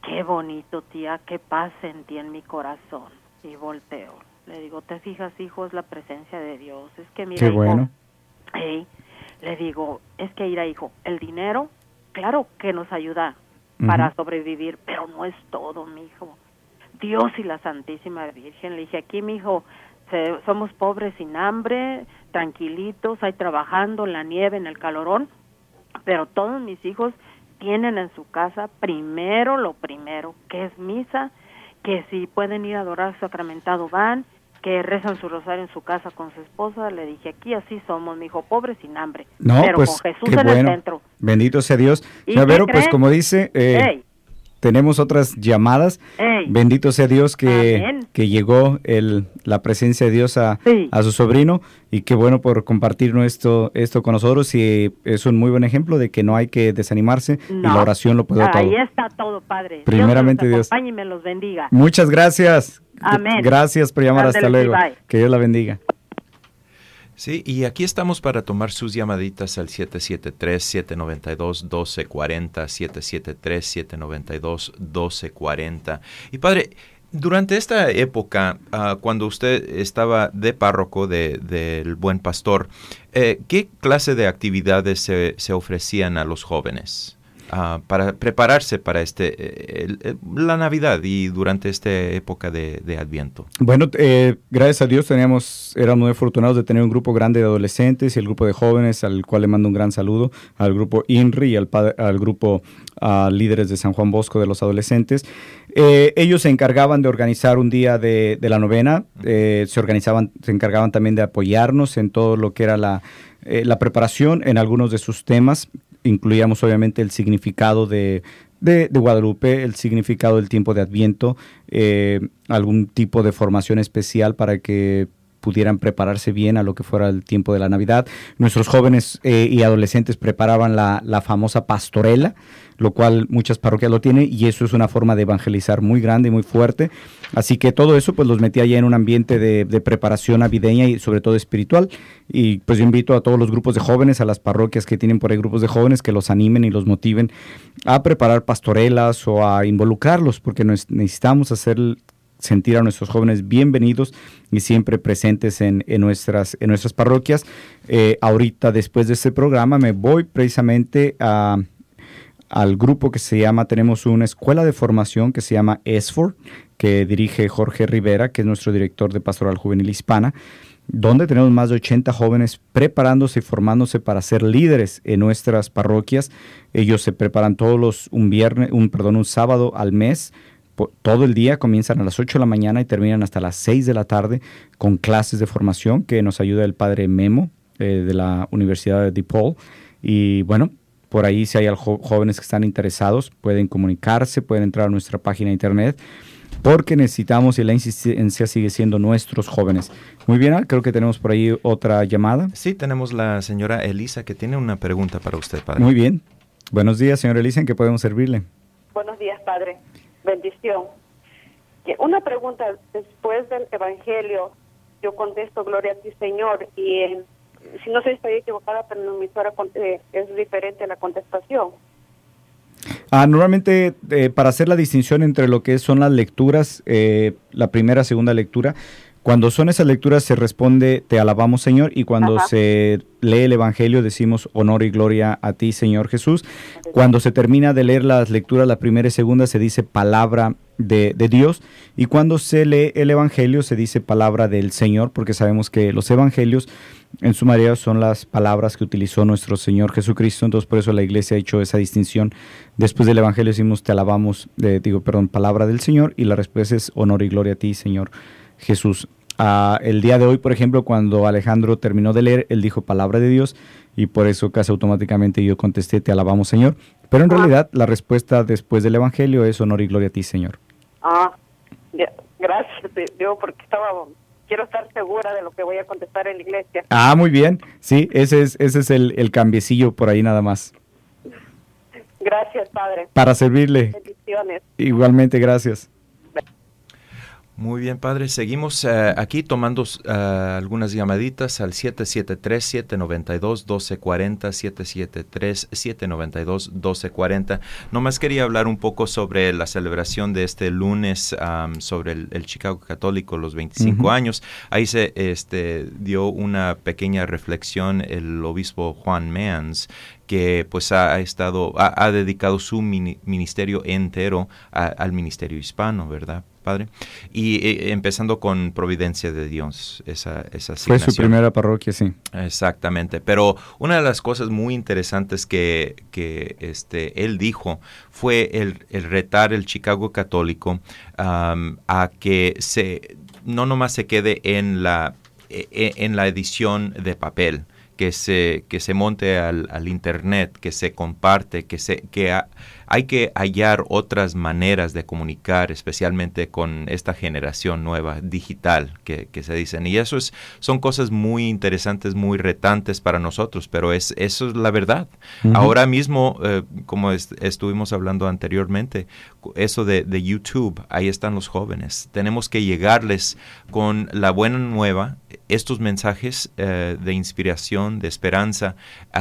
qué bonito, tía, qué paz sentí en mi corazón. Y volteo. Le digo, ¿te fijas, hijo? Es la presencia de Dios. Es que mira, qué hijo, bueno. Le digo, es que mira, hijo, el dinero, claro que nos ayuda para sobrevivir, pero no es todo, mi hijo. Dios y la Santísima Virgen. Le dije, aquí, mi hijo, somos pobres sin hambre, tranquilitos, ahí trabajando en la nieve, en el calorón, pero todos mis hijos tienen en su casa primero lo primero, que es misa, que si pueden ir a adorar sacramentado van, que rezan su rosario en su casa con su esposa. Le dije, aquí así somos, mi hijo, pobres sin hambre, no, pero pues, con Jesús en el centro. Bendito sea Dios. Señor Vero, pues como dice, tenemos otras llamadas. Bendito sea Dios que llegó la presencia de Dios a su sobrino, y qué bueno por compartirnos esto con nosotros, y es un muy buen ejemplo de que no hay que desanimarse, y la oración lo puede todo. Ahí está todo, Padre. Primeramente Dios los acompañe y me los bendiga. Muchas gracias. Amén. Gracias por llamar. Hasta luego. Que Dios la bendiga. Sí, y aquí estamos para tomar sus llamaditas al 773-792-1240, 773-792-1240. Y Padre, durante esta época, cuando usted estaba de párroco del Buen Pastor, ¿qué clase de actividades se ofrecían a los jóvenes para prepararse para la Navidad y durante esta época de Adviento? Bueno, gracias a Dios éramos muy afortunados de tener un grupo grande de adolescentes y el grupo de jóvenes, al cual le mando un gran saludo, al grupo INRI y al grupo líderes de San Juan Bosco de los adolescentes. Ellos se encargaban de organizar un día de la novena, se encargaban también de apoyarnos en todo lo que era la preparación en algunos de sus temas. Incluíamos obviamente el significado de Guadalupe, el significado del tiempo de Adviento, algún tipo de formación especial para que pudieran prepararse bien a lo que fuera el tiempo de la Navidad. Nuestros jóvenes y adolescentes preparaban la famosa pastorela, lo cual muchas parroquias lo tienen, y eso es una forma de evangelizar muy grande y muy fuerte. Así que todo eso pues los metía ya en un ambiente de preparación navideña y sobre todo espiritual. Y pues yo invito a todos los grupos de jóvenes, a las parroquias que tienen por ahí grupos de jóvenes, que los animen y los motiven a preparar pastorelas o a involucrarlos, porque necesitamos sentir a nuestros jóvenes bienvenidos y siempre presentes en nuestras parroquias. Ahorita, después de este programa, me voy precisamente al grupo que tenemos una escuela de formación que se llama ESFOR, que dirige Jorge Rivera, que es nuestro director de Pastoral Juvenil Hispana, donde tenemos más de 80 jóvenes preparándose y formándose para ser líderes en nuestras parroquias. Ellos se preparan un sábado al mes, todo el día, comienzan a las 8 de la mañana y terminan hasta las 6 de la tarde con clases de formación que nos ayuda el padre Memo de la Universidad de DePaul. Y bueno, por ahí si hay jóvenes que están interesados, pueden comunicarse, pueden entrar a nuestra página de internet, porque necesitamos, y la insistencia sigue siendo nuestros jóvenes. Muy bien, creo que tenemos por ahí otra llamada. Sí, tenemos la señora Elisa que tiene una pregunta para usted, padre. Muy bien. Buenos días, señora Elisa, ¿en qué podemos servirle? Buenos días, padre. Bendición. Una pregunta, después del Evangelio, yo contesto, gloria a ti, Señor, y si no sé si estoy equivocada, pero en mi emisora es diferente la contestación. Normalmente, para hacer la distinción entre lo que son las lecturas, la primera, segunda lectura, cuando son esas lecturas se responde, te alabamos, Señor, y cuando se lee el Evangelio decimos, honor y gloria a ti, Señor Jesús. Cuando se termina de leer las lecturas, la primera y segunda, se dice palabra de Dios, y cuando se lee el Evangelio se dice palabra del Señor, porque sabemos que los Evangelios en su mayoría son las palabras que utilizó nuestro Señor Jesucristo. Entonces por eso la iglesia ha hecho esa distinción. Después del Evangelio decimos, te alabamos, palabra del Señor, y la respuesta es honor y gloria a ti, Señor Jesús. El día de hoy, por ejemplo, cuando Alejandro terminó de leer, él dijo palabra de Dios, y por eso casi automáticamente yo contesté, te alabamos, Señor. Pero en realidad la respuesta después del Evangelio es honor y gloria a ti, Señor. Gracias, Dios, porque quiero estar segura de lo que voy a contestar en la iglesia. Muy bien. Sí, ese es el cambiecillo por ahí nada más. Gracias, Padre. Para servirle. Bendiciones. Igualmente, gracias. Muy bien, padre. Seguimos aquí tomando algunas llamaditas al 773-792-1240, 773-792-1240. Nomás quería hablar un poco sobre la celebración de este lunes, sobre el Chicago Católico, los 25 años. Ahí se dio una pequeña reflexión el obispo Juan Means, que pues ha dedicado su ministerio entero al ministerio hispano, ¿verdad, padre? Y empezando con Providencia de Dios, esa asignación. Fue su primera parroquia, sí. Exactamente, pero una de las cosas muy interesantes que él dijo fue el retar el Chicago Católico a que no nomás se quede en la edición de papel, que se monte al internet, que se comparte, hay que hallar otras maneras de comunicar, especialmente con esta generación nueva digital que se dicen. Y eso son cosas muy interesantes, muy retantes para nosotros, pero eso es la verdad. Ahora mismo, como estuvimos hablando anteriormente, eso de YouTube, ahí están los jóvenes. Tenemos que llegarles con la buena nueva, estos mensajes de inspiración, de esperanza,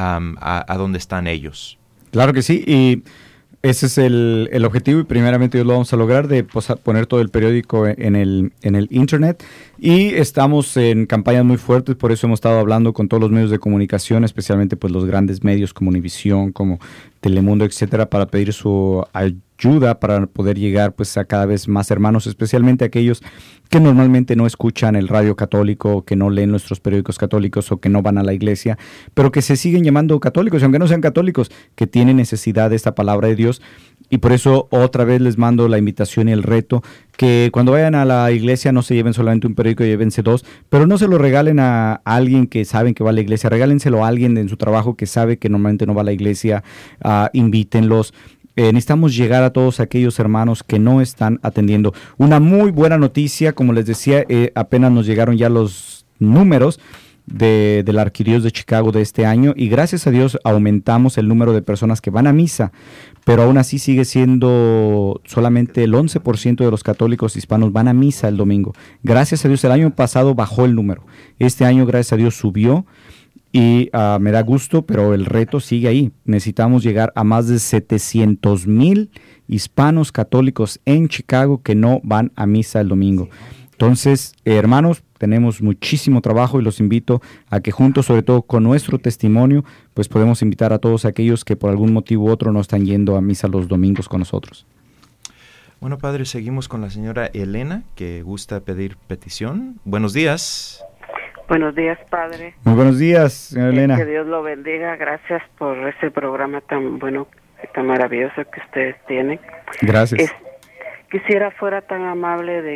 a donde están ellos. Claro que sí, y ese es el objetivo, y primeramente Dios lo vamos a lograr, de poner todo el periódico en el internet, y estamos en campañas muy fuertes. Por eso hemos estado hablando con todos los medios de comunicación, especialmente pues los grandes medios como Univisión, como Telemundo, etcétera, para pedir su ayuda para poder llegar pues a cada vez más hermanos, especialmente aquellos que normalmente no escuchan el radio católico, que no leen nuestros periódicos católicos o que no van a la iglesia, pero que se siguen llamando católicos, y aunque no sean católicos, que tienen necesidad de esta palabra de Dios. Y por eso otra vez les mando la invitación y el reto, que cuando vayan a la iglesia no se lleven solamente un periódico, llévense 2, pero no se lo regalen a alguien que saben que va a la iglesia, regálenselo a alguien en su trabajo que sabe que normalmente no va a la iglesia, invítenlos. Necesitamos llegar a todos aquellos hermanos que no están atendiendo. Una muy buena noticia, como les decía, apenas nos llegaron ya los números de la Arquidiócesis de Chicago de este año, y gracias a Dios aumentamos el número de personas que van a misa, pero aún así sigue siendo solamente el 11% de los católicos hispanos van a misa el domingo. Gracias a Dios, el año pasado bajó el número, este año gracias a Dios subió, y me da gusto, pero el reto sigue ahí. Necesitamos llegar a más de 700,000 hispanos católicos en Chicago que no van a misa el domingo. Entonces, hermanos, tenemos muchísimo trabajo, y los invito a que juntos, sobre todo con nuestro testimonio, pues podemos invitar a todos aquellos que por algún motivo u otro no están yendo a misa los domingos con nosotros. Bueno, padre, seguimos con la señora Elena, que gusta pedir petición. Buenos días. Buenos días, padre. Muy buenos días, señora Elena. Que Dios lo bendiga. Gracias por ese programa tan bueno, tan maravilloso que ustedes tienen. Gracias. Quisiera fuera tan amable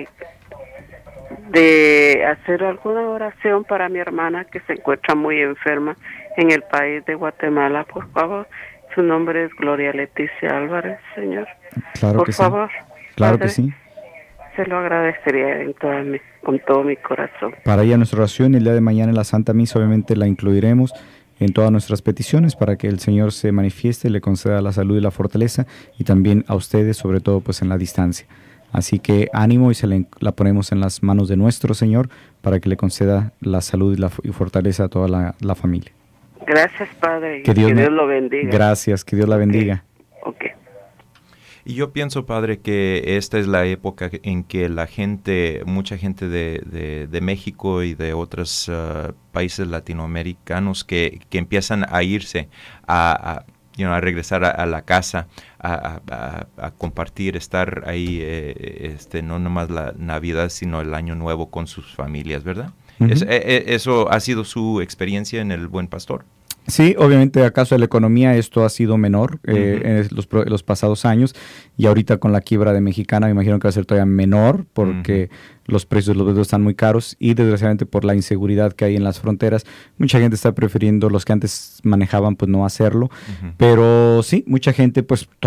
de hacer alguna oración para mi hermana que se encuentra muy enferma en el país de Guatemala, por favor. Su nombre es Gloria Leticia Álvarez, señor. Claro por que favor. Sí. Claro padre, que sí. Se lo agradecería con todo mi corazón. Para ella nuestra oración, el día de mañana en la Santa Misa obviamente la incluiremos en todas nuestras peticiones para que el Señor se manifieste, le conceda la salud y la fortaleza, y también a ustedes, sobre todo pues en la distancia. Así que ánimo, y la ponemos en las manos de nuestro Señor para que le conceda la salud y fortaleza a toda la familia. Gracias, Padre. Que Dios lo bendiga. Gracias, que Dios la bendiga. Okay. Y yo pienso, padre, que esta es la época en que mucha gente de México y de otros países latinoamericanos que empiezan a irse a regresar a la casa, a compartir, estar ahí, no nomás la Navidad, sino el Año Nuevo con sus familias, ¿verdad? Uh-huh. ¿Eso ha sido su experiencia en el Buen Pastor? Sí, obviamente a causa de la economía esto ha sido menor en los pasados años, y ahorita con la quiebra de Mexicana me imagino que va a ser todavía menor porque los precios de los boletos están muy caros, y desgraciadamente por la inseguridad que hay en las fronteras, mucha gente está prefiriendo, los que antes manejaban pues no hacerlo, pero sí, mucha gente, pues todos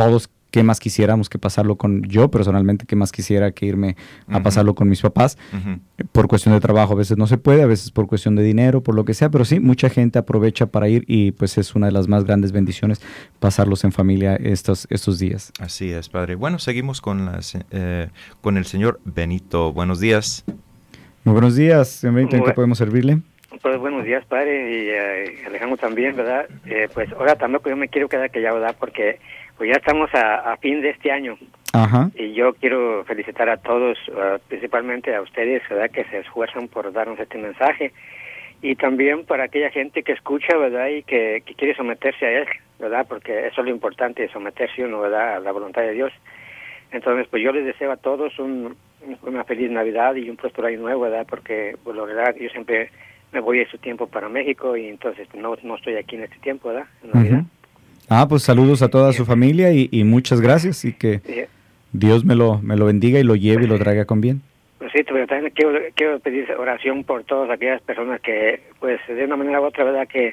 qué más quisiéramos que pasarlo yo personalmente, qué más quisiera que irme a pasarlo con mis papás. Por cuestión de trabajo a veces no se puede, a veces por cuestión de dinero, por lo que sea, pero sí, mucha gente aprovecha para ir y pues es una de las más grandes bendiciones pasarlos en familia estos días. Así es, padre. Bueno, seguimos con el señor Benito. Buenos días. Muy buenos días, señor Benito, ¿en qué podemos servirle? Pues buenos días, padre, y Alejandro también, ¿verdad? Pues ahora tampoco yo me quiero quedar callado, ¿verdad? Porque pues ya estamos a fin de este año. Ajá. Y yo quiero felicitar a todos, principalmente a ustedes, ¿verdad? Que se esfuerzan por darnos este mensaje. Y también para aquella gente que escucha, ¿verdad? Y que quiere someterse a él, ¿verdad? Porque eso es lo importante, someterse uno, ¿verdad? A la voluntad de Dios. Entonces, pues yo les deseo a todos una feliz Navidad y un próspero año nuevo, ¿verdad? Porque, pues la verdad, yo siempre me voy a su tiempo para México y entonces no estoy aquí en este tiempo, ¿verdad? En Navidad. Pues saludos a toda su familia y muchas gracias y que Dios me lo bendiga y lo lleve y lo traiga con bien. Pues sí, pero también quiero pedir oración por todas aquellas personas que, pues, de una manera u otra, ¿verdad? Que,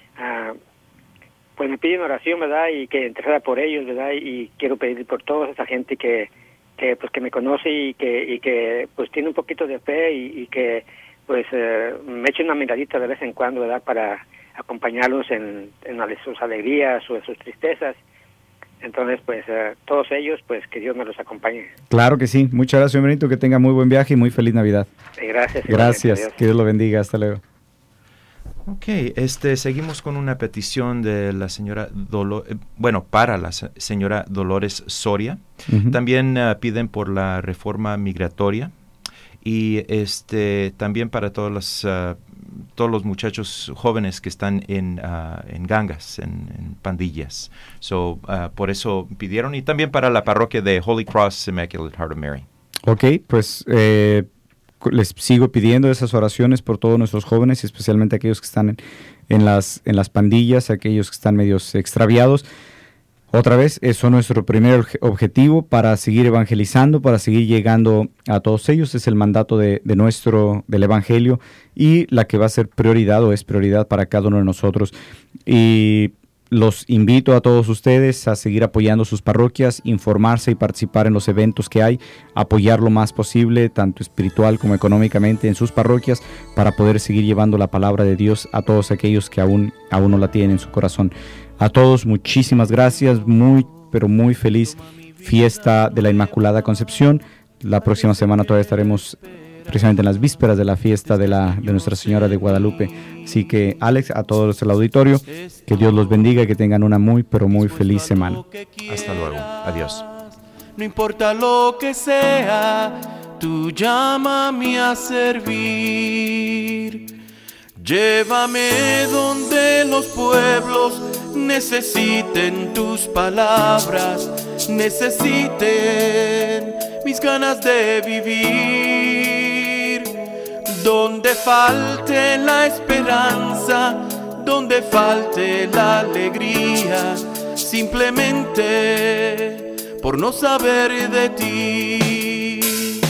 pues, me piden oración, ¿verdad? Y que interceda por ellos, ¿verdad? Y quiero pedir por toda esa gente que me conoce y que pues, tiene un poquito de fe y que, pues, me eche una miradita de vez en cuando, ¿verdad? Para acompañarlos en sus alegrías o en sus tristezas. Entonces, pues, todos ellos, pues, que Dios me los acompañe. Claro que sí. Muchas gracias, señor Benito. Que tenga muy buen viaje y muy feliz Navidad. Gracias. Gracias. Que Dios lo bendiga. Hasta luego. Ok, seguimos con una petición de la señora para la señora Dolores Soria. También piden por la reforma migratoria y también para todos los muchachos jóvenes que están en gangas, en pandillas. Por eso pidieron, y también para la parroquia de Holy Cross Immaculate Heart of Mary. Ok, pues les sigo pidiendo esas oraciones por todos nuestros jóvenes, y especialmente aquellos que están en las pandillas, aquellos que están medios extraviados. Otra vez, eso es nuestro primer objetivo para seguir evangelizando, para seguir llegando a todos ellos. Es el mandato del Evangelio y la que va a ser prioridad o es prioridad para cada uno de nosotros. Y los invito a todos ustedes a seguir apoyando sus parroquias, informarse y participar en los eventos que hay, apoyar lo más posible, tanto espiritual como económicamente en sus parroquias, para poder seguir llevando la palabra de Dios a todos aquellos que aún no la tienen en su corazón. A todos, muchísimas gracias, pero muy feliz fiesta de la Inmaculada Concepción. La próxima semana todavía estaremos precisamente en las vísperas de la fiesta de Nuestra Señora de Guadalupe. Así que, Alex, a todos el auditorio, que Dios los bendiga y que tengan una muy feliz semana. Hasta luego. Adiós. No importa lo que sea, tú llámame a servir. Llévame donde los pueblos necesiten tus palabras, necesiten mis ganas de vivir. Donde falte la esperanza, donde falte la alegría, simplemente por no saber de ti.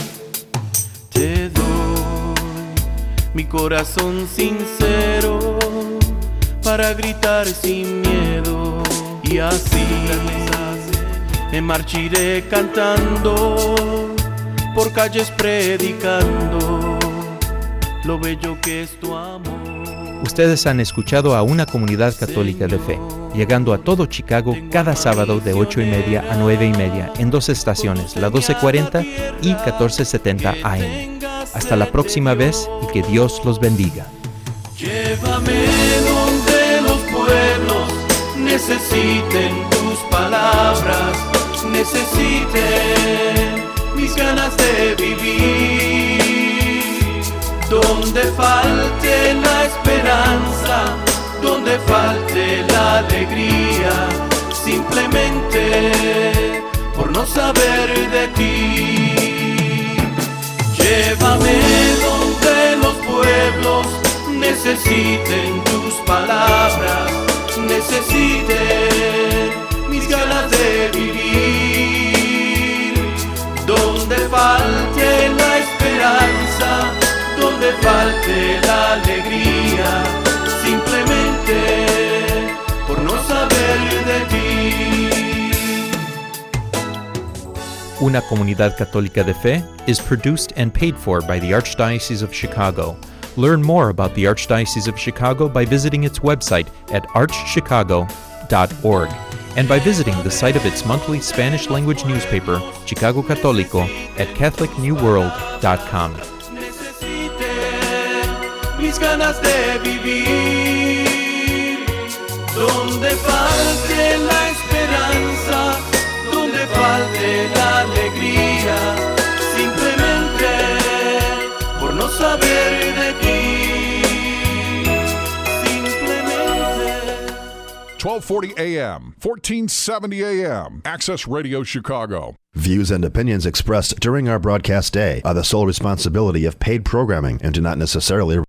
Te doy mi corazón sincero para gritar sin miedo, y así me marchiré cantando, por calles predicando lo bello que es tu amor. Ustedes han escuchado a Una Comunidad Católica de Fe, llegando a todo Chicago cada sábado de 8:30 a 9:30 en dos estaciones, la 1240 y 1470 AM. Hasta la próxima vez y que Dios los bendiga. Llévame donde los pueblos necesiten tus palabras, necesiten mis ganas de vivir. Donde falte la esperanza, donde falte la alegría, simplemente por no saber de ti. Llévame donde los pueblos necesiten tus palabras, necesiten mis ganas de vivir. Donde falte la esperanza, donde falte la alegría, simplemente por no saber de ti. Una Comunidad Católica de Fe is produced and paid for by the Archdiocese of Chicago. Learn more about the Archdiocese of Chicago by visiting its website at archchicago.org and by visiting the site of its monthly Spanish-language newspaper, Chicago Católico, at catholicnewworld.com. Mis ganas de vivir, donde falte la esperanza, donde falte la alegría, simplemente por no saber de ti, simplemente. 1240 AM, 1470 AM, Access Radio Chicago. Views and opinions expressed during our broadcast day are the sole responsibility of paid programming and do not necessarily